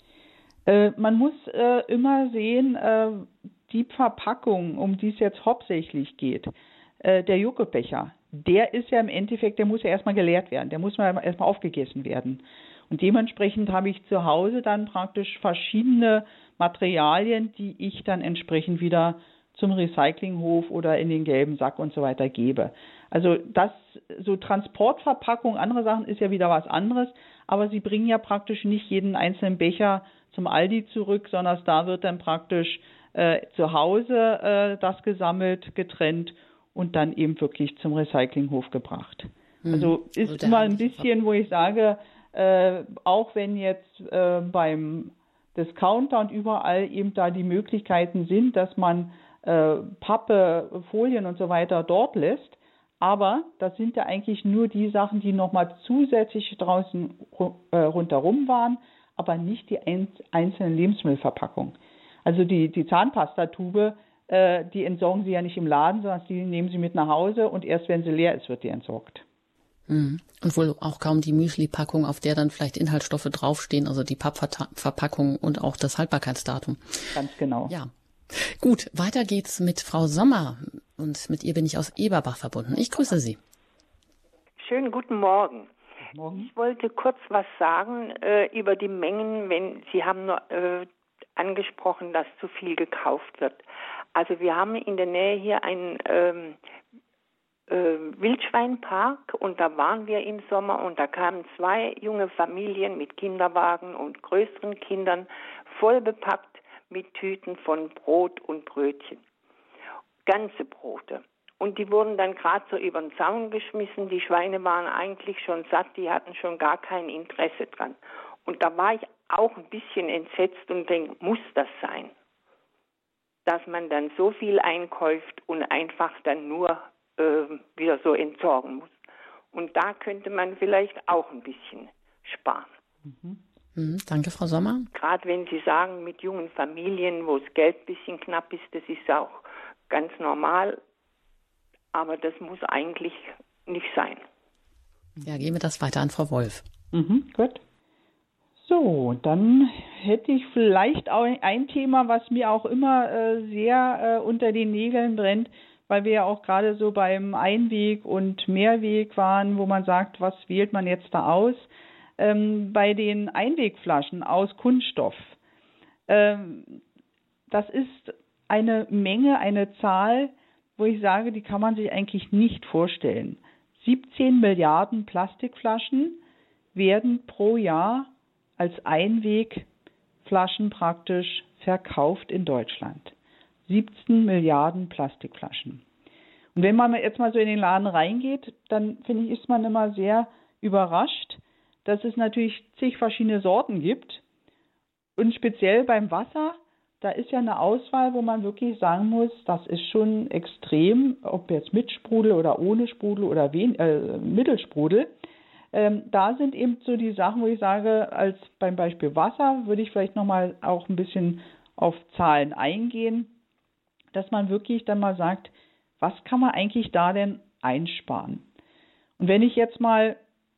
Man muss immer sehen, die Verpackung, um die es jetzt hauptsächlich geht, der Joghurtbecher, der ist ja im Endeffekt, der muss ja erstmal geleert werden, der muss mal erstmal aufgegessen werden. Und dementsprechend habe ich zu Hause dann praktisch verschiedene Materialien, die ich dann entsprechend wieder zum Recyclinghof oder in den gelben Sack und so weiter gebe. Also das, so Transportverpackung, andere Sachen ist ja wieder was anderes, aber sie bringen ja praktisch nicht jeden einzelnen Becher zum Aldi zurück, sondern da wird dann praktisch zu Hause das gesammelt, getrennt und dann eben wirklich zum Recyclinghof gebracht. Also ist immer ein bisschen, wo ich sage, auch wenn jetzt beim Discounter und überall eben da die Möglichkeiten sind, dass man Pappe, Folien und so weiter dort lässt, aber das sind ja eigentlich nur die Sachen, die nochmal zusätzlich draußen rundherum waren, aber nicht die einzelnen Lebensmittelverpackungen. Also die Zahnpastatube, die entsorgen Sie ja nicht im Laden, sondern die nehmen Sie mit nach Hause und erst wenn sie leer ist, wird die entsorgt. Und wohl auch kaum die Müsli-Packung, auf der dann vielleicht Inhaltsstoffe draufstehen, also die Pappverpackung und auch das Haltbarkeitsdatum. Ganz genau. Ja. Gut, weiter geht's mit Frau Sommer und mit ihr bin ich aus Eberbach verbunden. Ich grüße Sie. Schönen guten Morgen. Morgen. Ich wollte kurz was sagen über die Mengen, wenn Sie haben nur angesprochen, dass zu viel gekauft wird. Also wir haben in der Nähe hier einen Wildschweinpark und da waren wir im Sommer und da kamen 2 junge Familien mit Kinderwagen und größeren Kindern voll bepackt mit Tüten von Brot und Brötchen. Ganze Brote. Und die wurden dann gerade so über den Zaun geschmissen. Die Schweine waren eigentlich schon satt, die hatten schon gar kein Interesse dran. Und da war ich auch ein bisschen entsetzt und denke, muss das sein? Dass man dann so viel einkauft und einfach dann nur wieder so entsorgen muss. Und da könnte man vielleicht auch ein bisschen sparen. Danke, Frau Sommer. Gerade wenn Sie sagen, mit jungen Familien, wo das Geld ein bisschen knapp ist, das ist auch ganz normal. Aber das muss eigentlich nicht sein. Ja, geben wir das weiter an Frau Wolf. Gut. So, dann hätte ich vielleicht auch ein Thema, was mir auch immer sehr unter den Nägeln brennt, weil wir ja auch gerade so beim Einweg- und Mehrweg waren, wo man sagt, was wählt man jetzt da aus? Bei den Einwegflaschen aus Kunststoff. Das ist eine Menge, eine Zahl, wo ich sage, die kann man sich eigentlich nicht vorstellen. 17 Milliarden Plastikflaschen werden pro Jahr als Einwegflaschen praktisch verkauft in Deutschland. 17 Milliarden Plastikflaschen. Und wenn man jetzt mal so in den Laden reingeht, dann finde ich, ist man immer sehr überrascht, dass es natürlich zig verschiedene Sorten gibt. Und speziell beim Wasser, da ist ja eine Auswahl, wo man wirklich sagen muss, das ist schon extrem, ob jetzt mit Sprudel oder ohne Sprudel oder Mittelsprudel. Da sind eben so die Sachen, wo ich sage, als beim Beispiel Wasser würde ich vielleicht nochmal auch ein bisschen auf Zahlen eingehen, dass man wirklich dann mal sagt, was kann man eigentlich da denn einsparen? Und wenn ich jetzt mal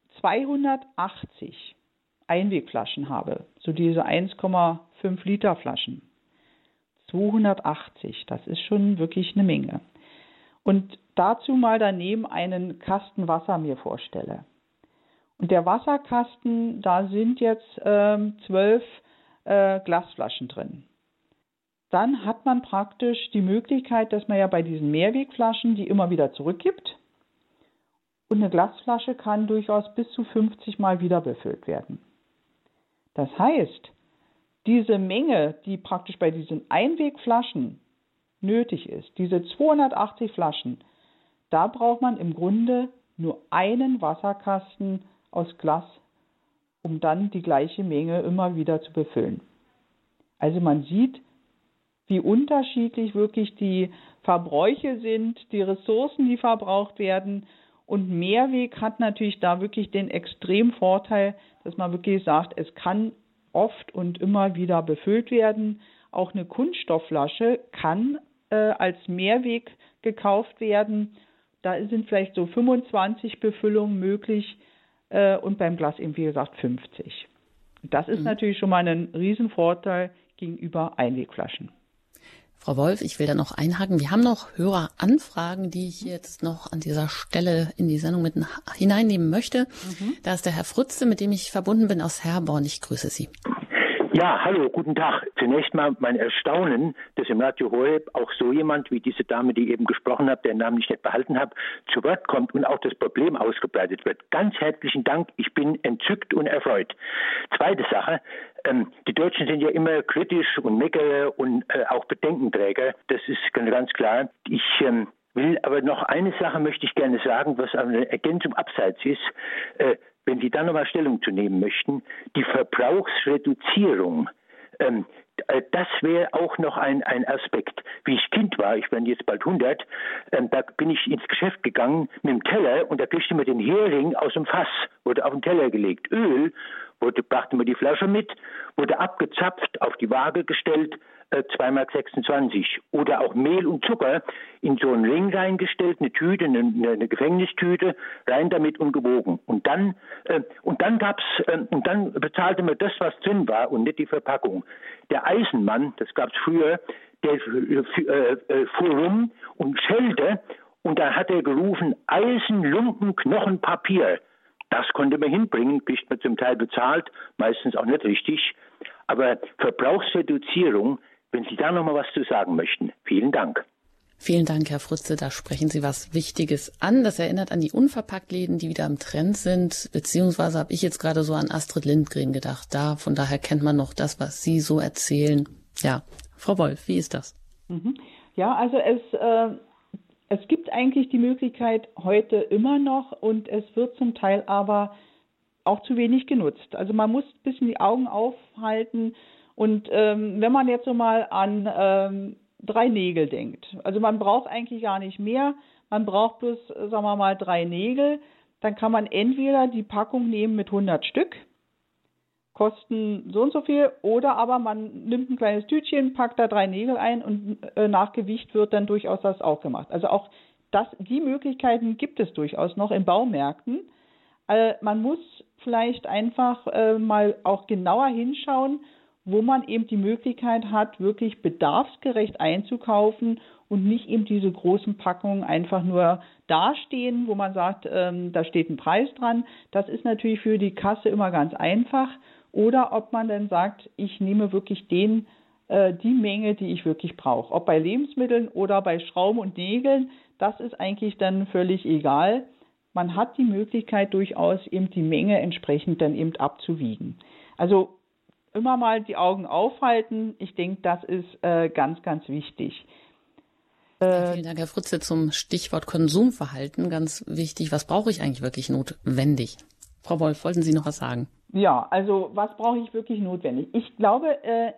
280 Einwegflaschen habe, so diese 1,5 Liter Flaschen, 280, das ist schon wirklich eine Menge. Und dazu mal daneben einen Kasten Wasser mir vorstelle. Und der Wasserkasten, da sind jetzt 12 Glasflaschen drin. Dann hat man praktisch die Möglichkeit, dass man ja bei diesen Mehrwegflaschen die immer wieder zurückgibt. Und eine Glasflasche kann durchaus bis zu 50 Mal wieder befüllt werden. Das heißt, diese Menge, die praktisch bei diesen Einwegflaschen nötig ist, diese 280 Flaschen, da braucht man im Grunde nur einen Wasserkasten aus Glas, um dann die gleiche Menge immer wieder zu befüllen. Also man sieht, wie unterschiedlich wirklich die Verbräuche sind, die Ressourcen, die verbraucht werden. Und Mehrweg hat natürlich da wirklich den extremen Vorteil, dass man wirklich sagt, es kann oft und immer wieder befüllt werden. Auch eine Kunststoffflasche kann als Mehrweg gekauft werden. Da sind vielleicht so 25 Befüllungen möglich und beim Glas eben, wie gesagt, 50. Das ist natürlich schon mal ein Riesenvorteil gegenüber Einwegflaschen. Frau Wolf, ich will da noch einhaken. Wir haben noch Höreranfragen, die ich jetzt noch an dieser Stelle in die Sendung mit hineinnehmen möchte. Da ist der Herr Frutze, mit dem ich verbunden bin aus Herborn. Ich grüße Sie. Ja, hallo, guten Tag. Zunächst mal mein Erstaunen, dass im Radio Horeb auch so jemand wie diese Dame, die eben gesprochen hat, deren Namen ich nicht behalten habe, zu Wort kommt und auch das Problem ausgebreitet wird. Ganz herzlichen Dank, ich bin entzückt und erfreut. Zweite Sache, die Deutschen sind ja immer kritisch und Meckerer und auch Bedenkenträger, das ist ganz klar. Ich will aber noch eine Sache möchte ich gerne sagen, was eine Ergänzung abseits ist. Wenn Sie da nochmal Stellung zu nehmen möchten, die Verbrauchsreduzierung, das wäre auch noch ein Aspekt. Wie ich Kind war, ich bin jetzt bald 100, da bin ich ins Geschäft gegangen mit dem Teller und da kriegte man den Hering aus dem Fass, wurde auf den Teller gelegt. Öl, brachte man die Flasche mit, wurde abgezapft, auf die Waage gestellt, 2,26 Mark. Oder auch Mehl und Zucker in so einen Ring reingestellt, eine Tüte, eine Gefängnistüte, rein damit und gewogen. Und dann bezahlte man das, was drin war und nicht die Verpackung. Der Eisenmann, das gab's früher, der fuhr rum und schellte und da hat er gerufen, Eisen, Lumpen, Knochen, Papier. Das konnte man hinbringen, kriegt man zum Teil bezahlt, meistens auch nicht richtig. Aber Verbrauchsreduzierung, wenn Sie da noch mal was zu sagen möchten. Vielen Dank. Vielen Dank, Herr Frutze. Da sprechen Sie was Wichtiges an. Das erinnert an die Unverpacktläden, die wieder im Trend sind. Beziehungsweise habe ich jetzt gerade so an Astrid Lindgren gedacht. Von daher kennt man noch das, was Sie so erzählen. Ja, Frau Wolf, wie ist das? Ja, also es gibt eigentlich die Möglichkeit heute immer noch und es wird zum Teil aber auch zu wenig genutzt. Also man muss ein bisschen die Augen aufhalten und wenn man jetzt so mal an 3 Nägel denkt, also man braucht eigentlich gar nicht mehr, man braucht bloß, sagen wir mal, 3 Nägel, dann kann man entweder die Packung nehmen mit 100 Stück, kosten so und so viel, oder aber man nimmt ein kleines Tütchen, packt da 3 Nägel ein und nach Gewicht wird dann durchaus das auch gemacht. Also auch die Möglichkeiten gibt es durchaus noch in Baumärkten. Man muss vielleicht einfach mal auch genauer hinschauen, wo man eben die Möglichkeit hat, wirklich bedarfsgerecht einzukaufen und nicht eben diese großen Packungen einfach nur dastehen, wo man sagt, da steht ein Preis dran. Das ist natürlich für die Kasse immer ganz einfach. Oder ob man dann sagt, ich nehme wirklich die Menge, die ich wirklich brauche. Ob bei Lebensmitteln oder bei Schrauben und Nägeln, das ist eigentlich dann völlig egal. Man hat die Möglichkeit durchaus eben die Menge entsprechend dann eben abzuwiegen. Also immer mal die Augen aufhalten. Ich denke, das ist ganz, ganz wichtig. Vielen Dank, Herr Frutze, zum Stichwort Konsumverhalten. Ganz wichtig, was brauche ich eigentlich wirklich notwendig? Frau Wolf, wollten Sie noch was sagen? Ja, also was brauche ich wirklich notwendig? Ich glaube,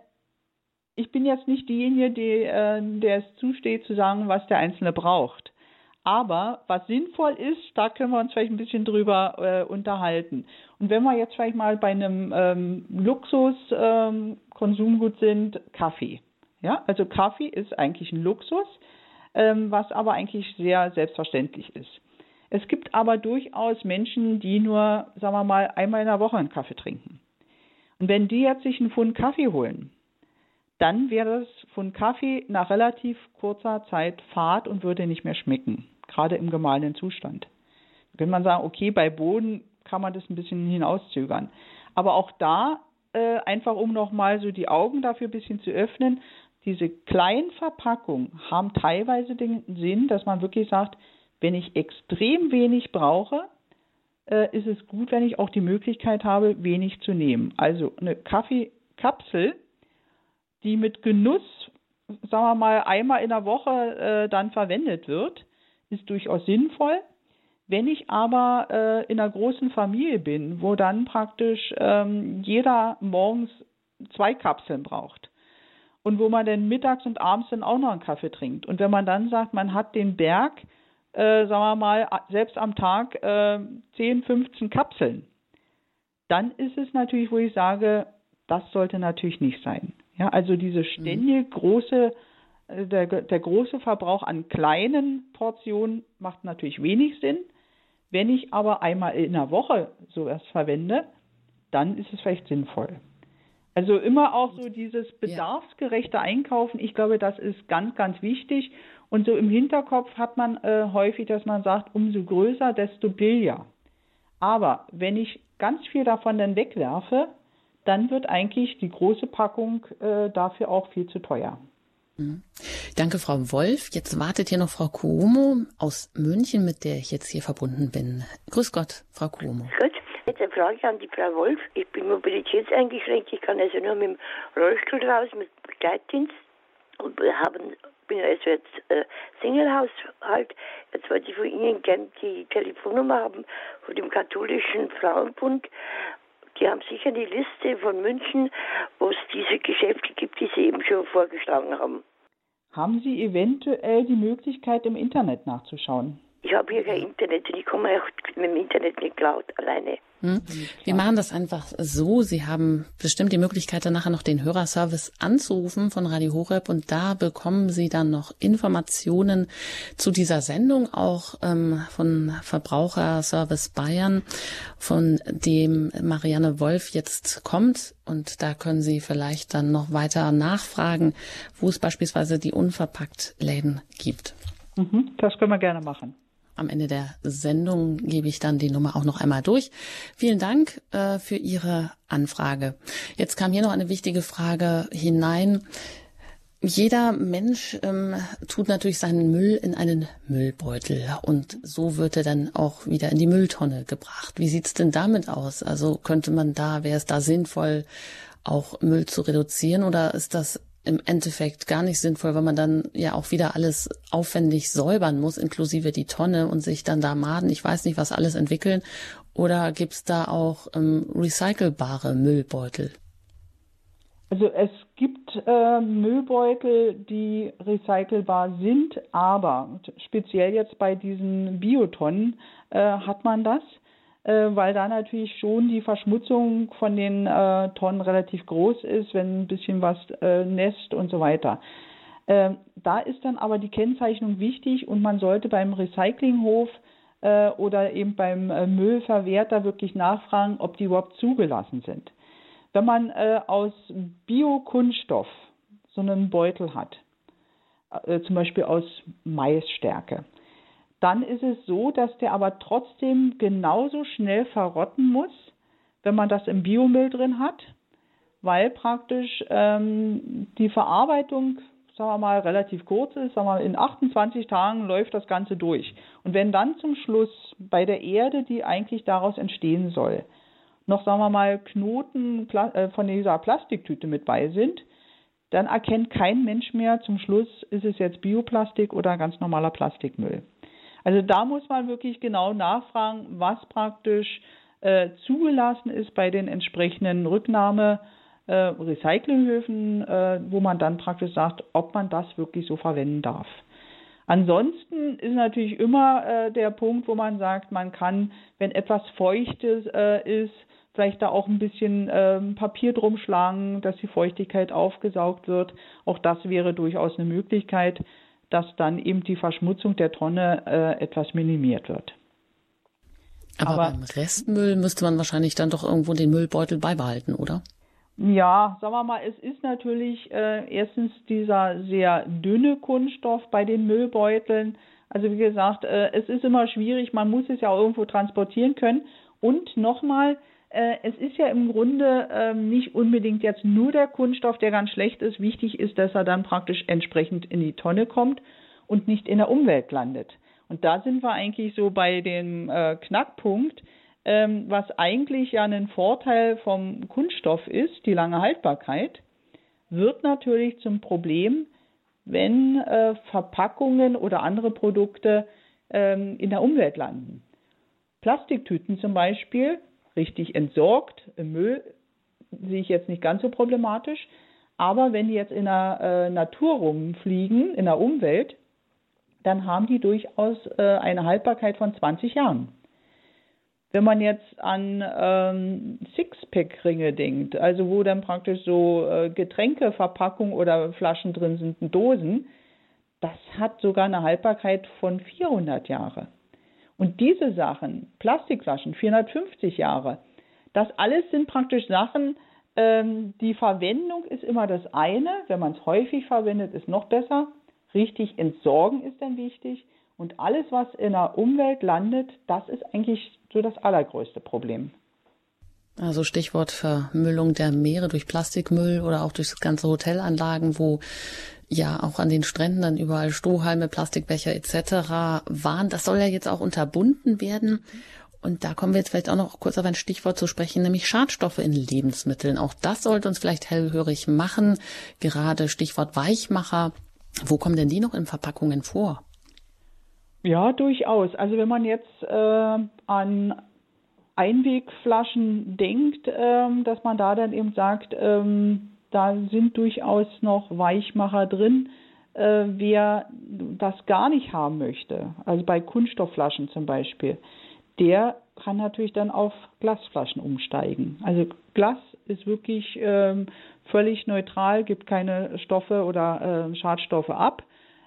ich bin jetzt nicht diejenige, der es zusteht, zu sagen, was der Einzelne braucht. Aber was sinnvoll ist, da können wir uns vielleicht ein bisschen drüber unterhalten. Und wenn wir jetzt vielleicht mal bei einem Luxus-Konsumgut sind, Kaffee. Ja, also Kaffee ist eigentlich ein Luxus, was aber eigentlich sehr selbstverständlich ist. Es gibt aber durchaus Menschen, die nur, sagen wir mal, einmal in der Woche einen Kaffee trinken. Und wenn die jetzt sich einen Pfund Kaffee holen, dann wäre das Pfund Kaffee nach relativ kurzer Zeit fad und würde nicht mehr schmecken, gerade im gemahlenen Zustand. Da könnte man sagen, okay, bei Bohnen kann man das ein bisschen hinauszögern. Aber auch da, einfach um nochmal so die Augen dafür ein bisschen zu öffnen, diese kleinen Verpackungen haben teilweise den Sinn, dass man wirklich sagt, wenn ich extrem wenig brauche, ist es gut, wenn ich auch die Möglichkeit habe, wenig zu nehmen. Also eine Kaffeekapsel, die mit Genuss, sagen wir mal, einmal in der Woche dann verwendet wird, ist durchaus sinnvoll. Wenn ich aber in einer großen Familie bin, wo dann praktisch jeder morgens 2 Kapseln braucht und wo man dann mittags und abends dann auch noch einen Kaffee trinkt. Und wenn man dann sagt, man hat den Berg, sagen wir mal, selbst am Tag 10, 15 Kapseln, dann ist es natürlich, wo ich sage, das sollte natürlich nicht sein. Ja, also diese ständige der große Verbrauch an kleinen Portionen macht natürlich wenig Sinn. Wenn ich aber einmal in der Woche sowas verwende, dann ist es vielleicht sinnvoll. Also immer auch so dieses bedarfsgerechte Einkaufen. Ich glaube, das ist ganz, ganz wichtig. Und so im Hinterkopf hat man häufig, dass man sagt, umso größer, desto billiger. Aber wenn ich ganz viel davon dann wegwerfe, dann wird eigentlich die große Packung dafür auch viel zu teuer. Danke, Frau Wolf. Jetzt wartet hier noch Frau Cuomo aus München, mit der ich jetzt hier verbunden bin. Grüß Gott, Frau Cuomo. Gut, jetzt eine Frage an die Frau Wolf. Ich bin mobilitätseingeschränkt. Ich kann also nur mit dem Rollstuhl raus, mit Begleitdienst. Und bin also jetzt Singlehaushalt. Jetzt wollte ich von Ihnen gerne die Telefonnummer haben von dem katholischen Frauenbund. Die haben sicher eine Liste von München, wo es diese Geschäfte gibt, die Sie eben schon vorgeschlagen haben. Haben Sie eventuell die Möglichkeit, im Internet nachzuschauen? Ich habe hier kein Internet und ich komme auch mit dem Internet nicht laut alleine. Wir machen das einfach so. Sie haben bestimmt die Möglichkeit, dann nachher noch den Hörerservice anzurufen von Radio Horeb und da bekommen Sie dann noch Informationen zu dieser Sendung, auch von Verbraucherservice Bayern, von dem Marianne Wolf jetzt kommt. Und da können Sie vielleicht dann noch weiter nachfragen, wo es beispielsweise die Unverpackt-Läden gibt. Das können wir gerne machen. Am Ende der Sendung gebe ich dann die Nummer auch noch einmal durch. Vielen Dank für Ihre Anfrage. Jetzt kam hier noch eine wichtige Frage hinein. Jeder Mensch tut natürlich seinen Müll in einen Müllbeutel und so wird er dann auch wieder in die Mülltonne gebracht. Wie sieht's denn damit aus? Also wäre es da sinnvoll, auch Müll zu reduzieren oder ist das im Endeffekt gar nicht sinnvoll, weil man dann ja auch wieder alles aufwendig säubern muss, inklusive die Tonne und sich dann da Maden, ich weiß nicht, was alles entwickeln? Oder gibt's da auch recycelbare Müllbeutel? Also es gibt Müllbeutel, die recycelbar sind, aber speziell jetzt bei diesen Biotonnen hat man das, weil da natürlich schon die Verschmutzung von den Tonnen relativ groß ist, wenn ein bisschen was nässt und so weiter. Da ist dann aber die Kennzeichnung wichtig und man sollte beim Recyclinghof oder eben beim Müllverwerter wirklich nachfragen, ob die überhaupt zugelassen sind. Wenn man aus Biokunststoff so einen Beutel hat, zum Beispiel aus Maisstärke, dann ist es so, dass der aber trotzdem genauso schnell verrotten muss, wenn man das im Biomüll drin hat, weil praktisch die Verarbeitung, sagen wir mal, relativ kurz ist. Sagen wir mal, in 28 Tagen läuft das Ganze durch. Und wenn dann zum Schluss bei der Erde, die eigentlich daraus entstehen soll, noch, sagen wir mal, Knoten von dieser Plastiktüte mit bei sind, dann erkennt kein Mensch mehr zum Schluss, ist es jetzt Bioplastik oder ganz normaler Plastikmüll. Also da muss man wirklich genau nachfragen, was praktisch zugelassen ist bei den entsprechenden Recyclinghöfen, wo man dann praktisch sagt, ob man das wirklich so verwenden darf. Ansonsten ist natürlich immer der Punkt, wo man sagt, man kann, wenn etwas Feuchtes ist, vielleicht da auch ein bisschen Papier drum schlagen, dass die Feuchtigkeit aufgesaugt wird. Auch das wäre durchaus eine Möglichkeit, dass dann eben die Verschmutzung der Tonne etwas minimiert wird. Aber beim Restmüll müsste man wahrscheinlich dann doch irgendwo den Müllbeutel beibehalten, oder? Ja, sagen wir mal, es ist natürlich erstens dieser sehr dünne Kunststoff bei den Müllbeuteln. Also wie gesagt, es ist immer schwierig, man muss es ja auch irgendwo transportieren können. Und nochmal, es ist ja im Grunde nicht unbedingt jetzt nur der Kunststoff, der ganz schlecht ist. Wichtig ist, dass er dann praktisch entsprechend in die Tonne kommt und nicht in der Umwelt landet. Und da sind wir eigentlich so bei dem Knackpunkt, was eigentlich ja ein Vorteil vom Kunststoff ist, die lange Haltbarkeit, wird natürlich zum Problem, wenn Verpackungen oder andere Produkte in der Umwelt landen. Plastiktüten zum Beispiel, richtig entsorgt im Müll, sehe ich jetzt nicht ganz so problematisch. Aber wenn die jetzt in der Natur rumfliegen, in der Umwelt, dann haben die durchaus eine Haltbarkeit von 20 Jahren. Wenn man jetzt an Sixpack-Ringe denkt, also wo dann praktisch so Getränkeverpackungen oder Flaschen drin sind, Dosen, das hat sogar eine Haltbarkeit von 400 Jahre. Und diese Sachen, Plastikflaschen, 450 Jahre, das alles sind praktisch Sachen, Die Verwendung ist immer das eine. Wenn man es häufig verwendet, ist noch besser. Richtig entsorgen ist dann wichtig. Und alles, was in der Umwelt landet, das ist eigentlich so das allergrößte Problem. Also Stichwort Vermüllung der Meere durch Plastikmüll oder auch durch ganze Hotelanlagen, wo ja auch an den Stränden dann überall Strohhalme, Plastikbecher etc. waren. Das soll ja jetzt auch unterbunden werden. Und da kommen wir jetzt vielleicht auch noch kurz auf ein Stichwort zu sprechen, nämlich Schadstoffe in Lebensmitteln. Auch das sollte uns vielleicht hellhörig machen. Gerade Stichwort Weichmacher. Wo kommen denn die noch in Verpackungen vor? Ja, durchaus. Also wenn man jetzt an Einwegflaschen denkt, dass man da dann eben sagt, da sind durchaus noch Weichmacher drin, wer das gar nicht haben möchte. Also bei Kunststoffflaschen zum Beispiel. Der kann natürlich dann auf Glasflaschen umsteigen. Also Glas ist wirklich völlig neutral, gibt keine Stoffe oder Schadstoffe ab.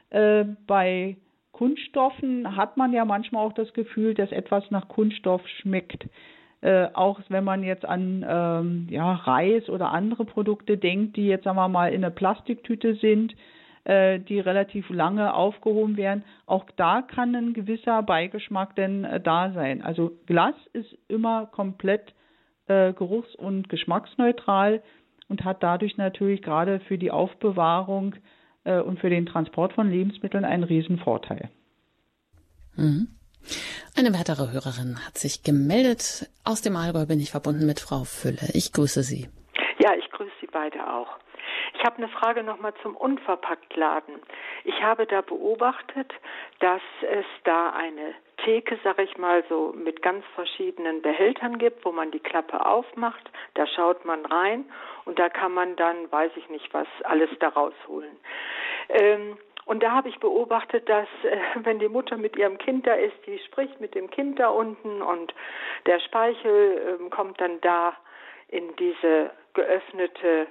Bei Kunststoffen hat man ja manchmal auch das Gefühl, dass etwas nach Kunststoff schmeckt. Auch wenn man jetzt an Reis oder andere Produkte denkt, die jetzt sagen wir mal in einer Plastiktüte sind, die relativ lange aufgehoben werden. Auch da kann ein gewisser Beigeschmack denn da sein. Also Glas ist immer komplett geruchs- und geschmacksneutral und hat dadurch natürlich gerade für die Aufbewahrung und für den Transport von Lebensmitteln einen riesen Vorteil. Mhm. Eine weitere Hörerin hat sich gemeldet. Aus dem Allgäu bin ich verbunden mit Frau Fülle. Ich grüße Sie. Ja, ich grüße Sie beide auch. Ich habe eine Frage nochmal zum Unverpacktladen. Ich habe da beobachtet, dass es da eine Theke, sag ich mal, so mit ganz verschiedenen Behältern gibt, wo man die Klappe aufmacht, da schaut man rein und da kann man dann, weiß ich nicht was, alles da rausholen. Und da habe ich beobachtet, dass wenn die Mutter mit ihrem Kind da ist, die spricht mit dem Kind da unten und der Speichel kommt dann da in diese geöffnete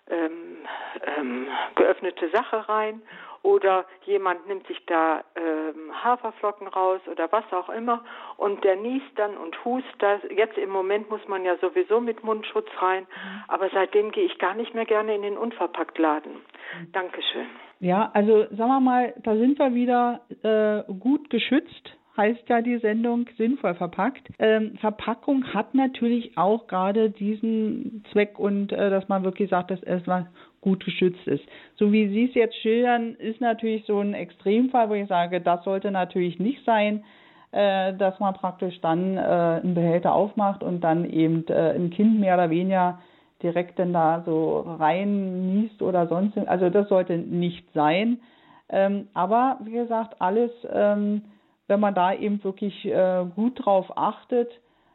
Sache rein oder jemand nimmt sich da Haferflocken raus oder was auch immer und der niest dann und hust das. Jetzt im Moment muss man ja sowieso mit Mundschutz rein, aber seitdem gehe ich gar nicht mehr gerne in den Unverpacktladen. Dankeschön. Ja, also sagen wir mal, da sind wir wieder gut geschützt, heißt ja die Sendung, sinnvoll verpackt. Verpackung hat natürlich auch gerade diesen Zweck und dass man wirklich sagt, dass erstmal gut geschützt ist. So wie Sie es jetzt schildern, ist natürlich so ein Extremfall, wo ich sage, das sollte natürlich nicht sein, dass man praktisch dann einen Behälter aufmacht und dann eben ein Kind mehr oder weniger direkt dann da so rein niest oder sonst. Also das sollte nicht sein. Aber wie gesagt, alles, wenn man da eben wirklich gut drauf achtet,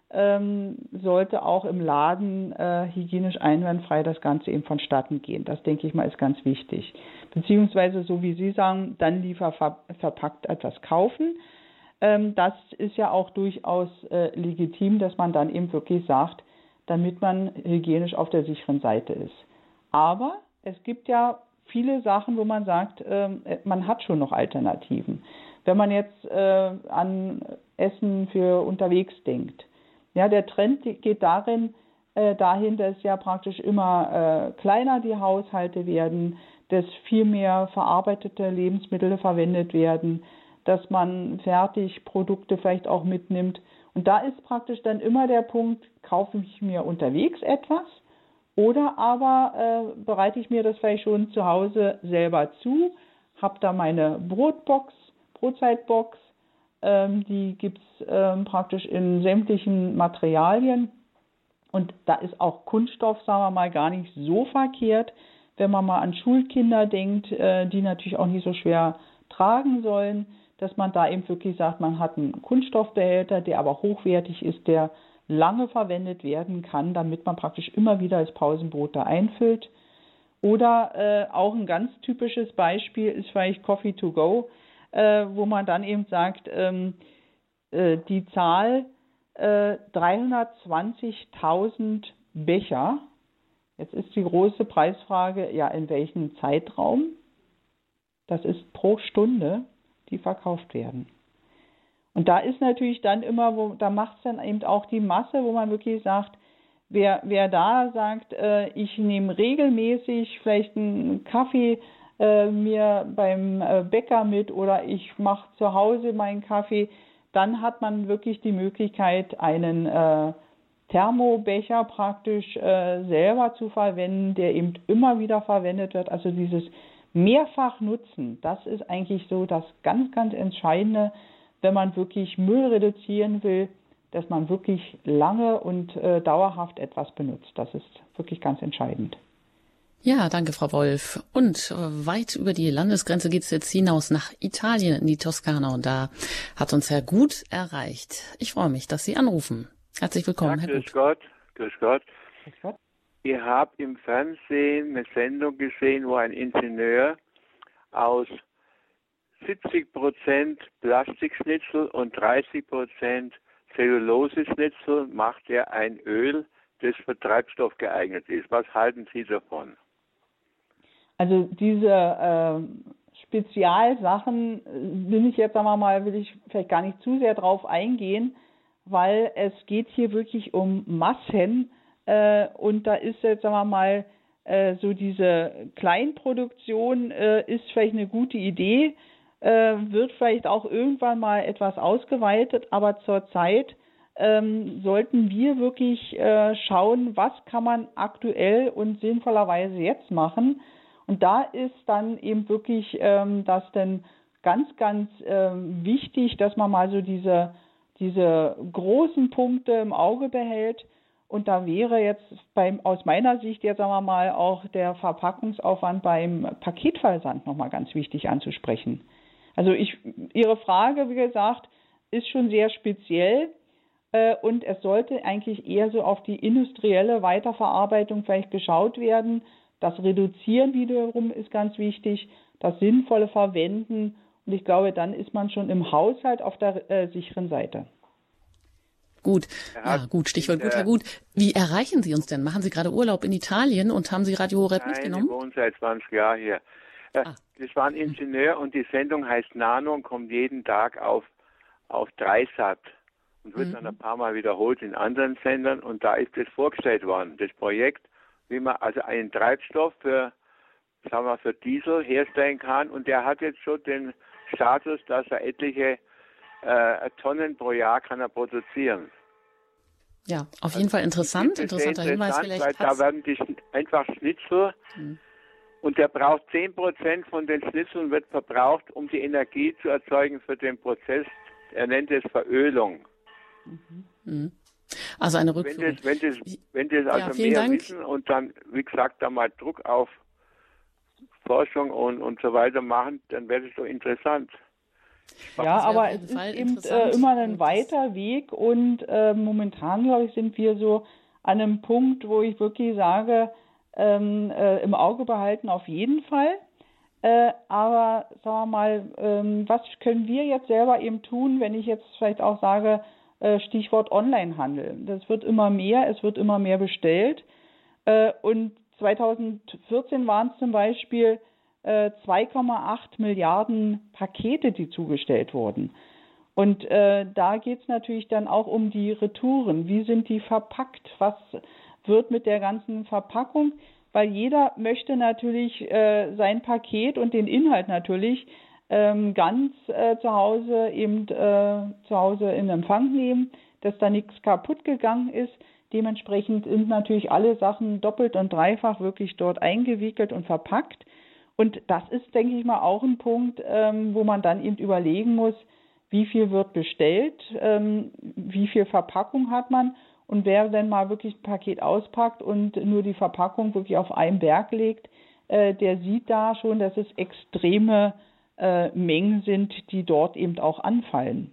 sollte auch im Laden hygienisch einwandfrei das Ganze eben vonstatten gehen. Das, denke ich mal, ist ganz wichtig. Beziehungsweise, so wie Sie sagen, dann lieber verpackt etwas kaufen. Das ist ja auch durchaus legitim, dass man dann eben wirklich sagt, damit man hygienisch auf der sicheren Seite ist. Aber es gibt ja viele Sachen, wo man sagt, man hat schon noch Alternativen. Wenn man jetzt an Essen für unterwegs denkt, ja, der Trend geht dahin, dass ja praktisch immer kleiner die Haushalte werden, dass viel mehr verarbeitete Lebensmittel verwendet werden, dass man Fertigprodukte vielleicht auch mitnimmt. Und da ist praktisch dann immer der Punkt, kaufe ich mir unterwegs etwas oder aber bereite ich mir das vielleicht schon zu Hause selber zu, habe da meine Brotzeitbox, die gibt es praktisch in sämtlichen Materialien und da ist auch Kunststoff, sagen wir mal, gar nicht so verkehrt, wenn man mal an Schulkinder denkt, die natürlich auch nicht so schwer tragen sollen, dass man da eben wirklich sagt, man hat einen Kunststoffbehälter, der aber hochwertig ist, der lange verwendet werden kann, damit man praktisch immer wieder das Pausenbrot da einfüllt. Oder auch ein ganz typisches Beispiel ist vielleicht Coffee to go, wo man dann eben sagt, die Zahl 320.000 Becher, jetzt ist die große Preisfrage, ja, in welchem Zeitraum? Das ist pro Stunde, die verkauft werden. Und da ist natürlich dann immer, da macht es dann eben auch die Masse, wo man wirklich sagt, wer da sagt, ich nehme regelmäßig vielleicht einen Kaffee mir beim Bäcker mit oder ich mache zu Hause meinen Kaffee, dann hat man wirklich die Möglichkeit, einen Thermobecher praktisch selber zu verwenden, der eben immer wieder verwendet wird. Also dieses Mehrfachnutzen, das ist eigentlich so das ganz, ganz Entscheidende, wenn man wirklich Müll reduzieren will, dass man wirklich lange und dauerhaft etwas benutzt. Das ist wirklich ganz entscheidend. Ja, danke, Frau Wolf. Und weit über die Landesgrenze geht es jetzt hinaus nach Italien, in die Toskana. Und da hat uns Herr Gut erreicht. Ich freue mich, dass Sie anrufen. Herzlich willkommen, ja, Herr Gut. Grüß Gott. Ihr habt im Fernsehen eine Sendung gesehen, wo ein Ingenieur aus 70% Plastikschnitzel und 30% Zelluloseschnitzel macht er ein Öl, das für Treibstoff geeignet ist. Was halten Sie davon? Also diese Spezialsachen will ich vielleicht gar nicht zu sehr drauf eingehen, weil es geht hier wirklich um Massen und da ist jetzt, sagen wir mal, so diese Kleinproduktion ist vielleicht eine gute Idee, wird vielleicht auch irgendwann mal etwas ausgeweitet, aber zurzeit sollten wir wirklich schauen, was kann man aktuell und sinnvollerweise jetzt machen. Und da ist dann eben wirklich das dann ganz, ganz wichtig, dass man mal so diese großen Punkte im Auge behält. Und da wäre jetzt aus meiner Sicht jetzt, sagen wir mal, auch der Verpackungsaufwand beim Paketversand nochmal ganz wichtig anzusprechen. Also Ihre Frage, wie gesagt, ist schon sehr speziell und es sollte eigentlich eher so auf die industrielle Weiterverarbeitung vielleicht geschaut werden. Das Reduzieren wiederum ist ganz wichtig, das sinnvolle Verwenden und ich glaube, dann ist man schon im Haushalt auf der sicheren Seite. Gut, ja gut, Stichwort gut, Herr Gut. Wie erreichen Sie uns denn? Machen Sie gerade Urlaub in Italien und haben Sie Radio Horeb mitgenommen? Nein, ich wohne seit 20 Jahren hier. Das war ein Ingenieur und die Sendung heißt Nano und kommt jeden Tag auf Dreisat und wird dann ein paar Mal wiederholt in anderen Sendern und da ist das vorgestellt worden, das Projekt, wie man also einen Treibstoff für Diesel herstellen kann und der hat jetzt schon den Status, dass er etliche Tonnen pro Jahr kann er produzieren. Ja, auf jeden Fall interessanter Hinweis vielleicht. Weil da werden die einfach Schnitzel und der braucht 10% von den Schnitzeln wird verbraucht, um die Energie zu erzeugen für den Prozess. Er nennt es Verölung. Also eine Rückführung. Wenn das also mehr wissen und dann, wie gesagt, da mal Druck auf Forschung und so weiter machen, dann wäre das doch interessant. Ja, aber es ist eben immer ein weiter Weg und momentan, glaube ich, sind wir so an einem Punkt, wo ich wirklich sage, im Auge behalten auf jeden Fall. Aber sagen wir mal, was können wir jetzt selber eben tun, wenn ich jetzt vielleicht auch sage, Stichwort Onlinehandel. Das wird immer mehr, es wird immer mehr bestellt. Und 2014 waren es zum Beispiel 2,8 Milliarden Pakete, die zugestellt wurden. Und da geht es natürlich dann auch um die Retouren. Wie sind die verpackt? Was wird mit der ganzen Verpackung? Weil jeder möchte natürlich sein Paket und den Inhalt natürlich ganz zu Hause in Empfang nehmen, dass da nichts kaputt gegangen ist. Dementsprechend sind natürlich alle Sachen doppelt und dreifach wirklich dort eingewickelt und verpackt. Und das ist, denke ich mal, auch ein Punkt, wo man dann eben überlegen muss, wie viel wird bestellt, wie viel Verpackung hat man und wer denn mal wirklich ein Paket auspackt und nur die Verpackung wirklich auf einen Berg legt, der sieht da schon, dass es extreme Mengen sind, die dort eben auch anfallen.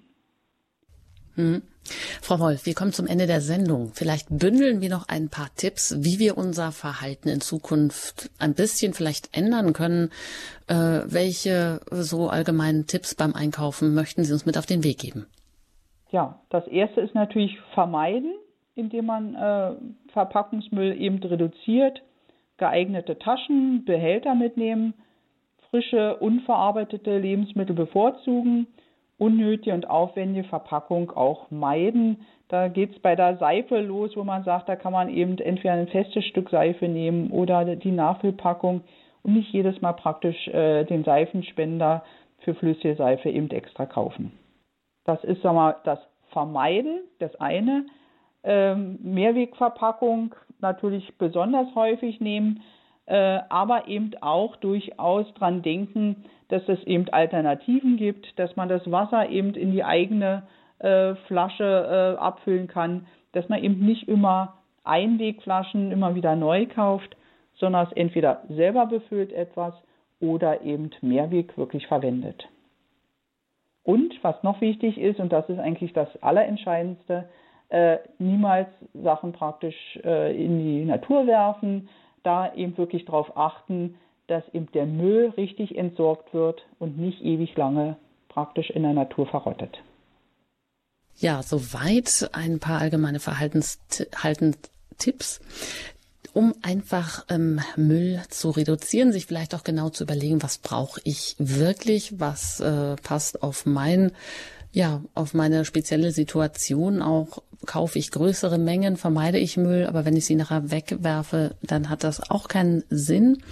Frau Wolf, wir kommen zum Ende der Sendung. Vielleicht bündeln wir noch ein paar Tipps, wie wir unser Verhalten in Zukunft ein bisschen vielleicht ändern können. Welche so allgemeinen Tipps beim Einkaufen möchten Sie uns mit auf den Weg geben? Ja, das erste ist natürlich vermeiden, indem man Verpackungsmüll eben reduziert, geeignete Taschen, Behälter mitnehmen, frische, unverarbeitete Lebensmittel bevorzugen unnötige und aufwendige Verpackung auch meiden. Da geht es bei der Seife los, wo man sagt, da kann man eben entweder ein festes Stück Seife nehmen oder die Nachfüllpackung und nicht jedes Mal praktisch den Seifenspender für flüssige Seife eben extra kaufen. Das ist, sagen wir mal, das Vermeiden, das eine. Mehrwegverpackung natürlich besonders häufig nehmen, aber eben auch durchaus dran denken, dass es eben Alternativen gibt, dass man das Wasser eben in die eigene Flasche abfüllen kann, dass man eben nicht immer Einwegflaschen immer wieder neu kauft, sondern es entweder selber befüllt etwas oder eben Mehrweg wirklich verwendet. Und was noch wichtig ist, und das ist eigentlich das Allerentscheidendste, niemals Sachen praktisch in die Natur werfen, da eben wirklich darauf achten, dass eben der Müll richtig entsorgt wird und nicht ewig lange praktisch in der Natur verrottet. Ja, soweit ein paar allgemeine Verhaltenstipps, um einfach Müll zu reduzieren, sich vielleicht auch genau zu überlegen, was brauche ich wirklich, was passt auf meine spezielle Situation auch. Kaufe ich größere Mengen, vermeide ich Müll, aber wenn ich sie nachher wegwerfe, dann hat das auch keinen Sinn.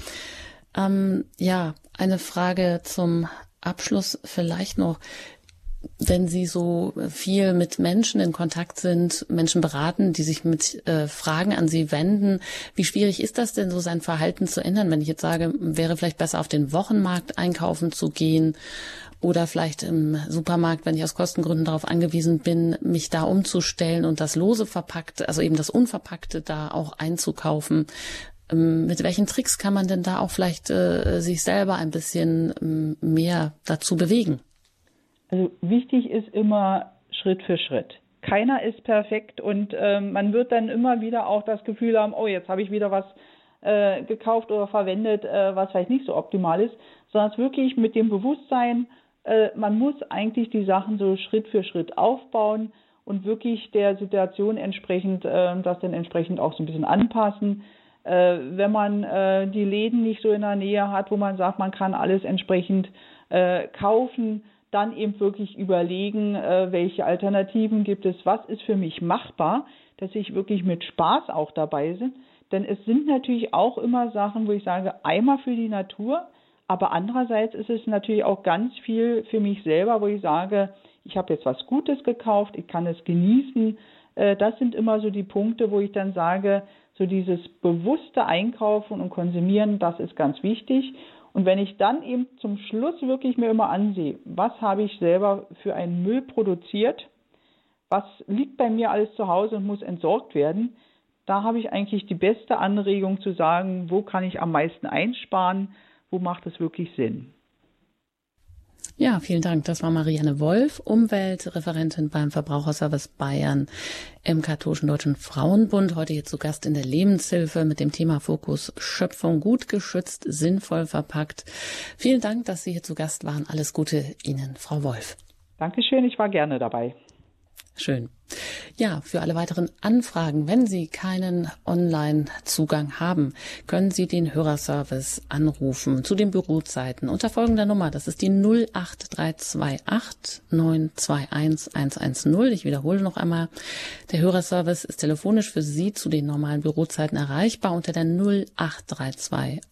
Eine Frage zum Abschluss vielleicht noch. Wenn Sie so viel mit Menschen in Kontakt sind, Menschen beraten, die sich mit Fragen an Sie wenden, wie schwierig ist das denn, so sein Verhalten zu ändern? Wenn ich jetzt sage, wäre vielleicht besser auf den Wochenmarkt einkaufen zu gehen oder vielleicht im Supermarkt, wenn ich aus Kostengründen darauf angewiesen bin, mich da umzustellen und das lose Verpackte, also eben das Unverpackte da auch einzukaufen. Mit welchen Tricks kann man denn da auch vielleicht sich selber ein bisschen mehr dazu bewegen? Also wichtig ist immer Schritt für Schritt. Keiner ist perfekt und man wird dann immer wieder auch das Gefühl haben, oh, jetzt habe ich wieder was gekauft oder verwendet, was vielleicht nicht so optimal ist, sondern es wirklich mit dem Bewusstsein, man muss eigentlich die Sachen so Schritt für Schritt aufbauen und wirklich der Situation entsprechend, das dann entsprechend auch so ein bisschen anpassen. Wenn man die Läden nicht so in der Nähe hat, wo man sagt, man kann alles entsprechend kaufen, dann eben wirklich überlegen, welche Alternativen gibt es, was ist für mich machbar, dass ich wirklich mit Spaß auch dabei bin. Denn es sind natürlich auch immer Sachen, wo ich sage, einmal für die Natur, aber andererseits ist es natürlich auch ganz viel für mich selber, wo ich sage, ich habe jetzt was Gutes gekauft, ich kann es genießen. Das sind immer so die Punkte, wo ich dann sage, so dieses bewusste Einkaufen und Konsumieren, das ist ganz wichtig. Und wenn ich dann eben zum Schluss wirklich mir immer ansehe, was habe ich selber für einen Müll produziert, was liegt bei mir alles zu Hause und muss entsorgt werden, da habe ich eigentlich die beste Anregung zu sagen, wo kann ich am meisten einsparen, wo macht es wirklich Sinn. Ja, vielen Dank. Das war Marianne Wolf, Umweltreferentin beim Verbraucherservice Bayern im Katholischen Deutschen Frauenbund. Heute hier zu Gast in der Lebenshilfe mit dem Thema Fokus Schöpfung gut geschützt, sinnvoll verpackt. Vielen Dank, dass Sie hier zu Gast waren. Alles Gute Ihnen, Frau Wolf. Dankeschön, ich war gerne dabei. Schön. Ja, für alle weiteren Anfragen, wenn Sie keinen Online-Zugang haben, können Sie den Hörerservice anrufen zu den Bürozeiten unter folgender Nummer. Das ist die 08328 921 110. Ich wiederhole noch einmal. Der Hörerservice ist telefonisch für Sie zu den normalen Bürozeiten erreichbar unter der 08328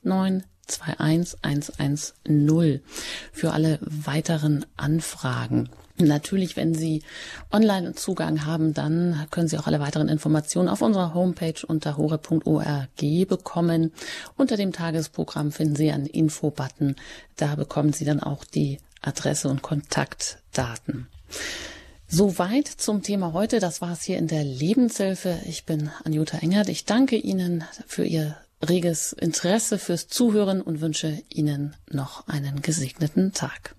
921 110 für alle weiteren Anfragen. Natürlich, wenn Sie Online-Zugang haben, dann können Sie auch alle weiteren Informationen auf unserer Homepage unter horeb.org bekommen. Unter dem Tagesprogramm finden Sie einen Info-Button. Da bekommen Sie dann auch die Adresse und Kontaktdaten. Soweit zum Thema heute. Das war es hier in der Lebenshilfe. Ich bin Anjuta Engert. Ich danke Ihnen für Ihr reges Interesse, fürs Zuhören und wünsche Ihnen noch einen gesegneten Tag.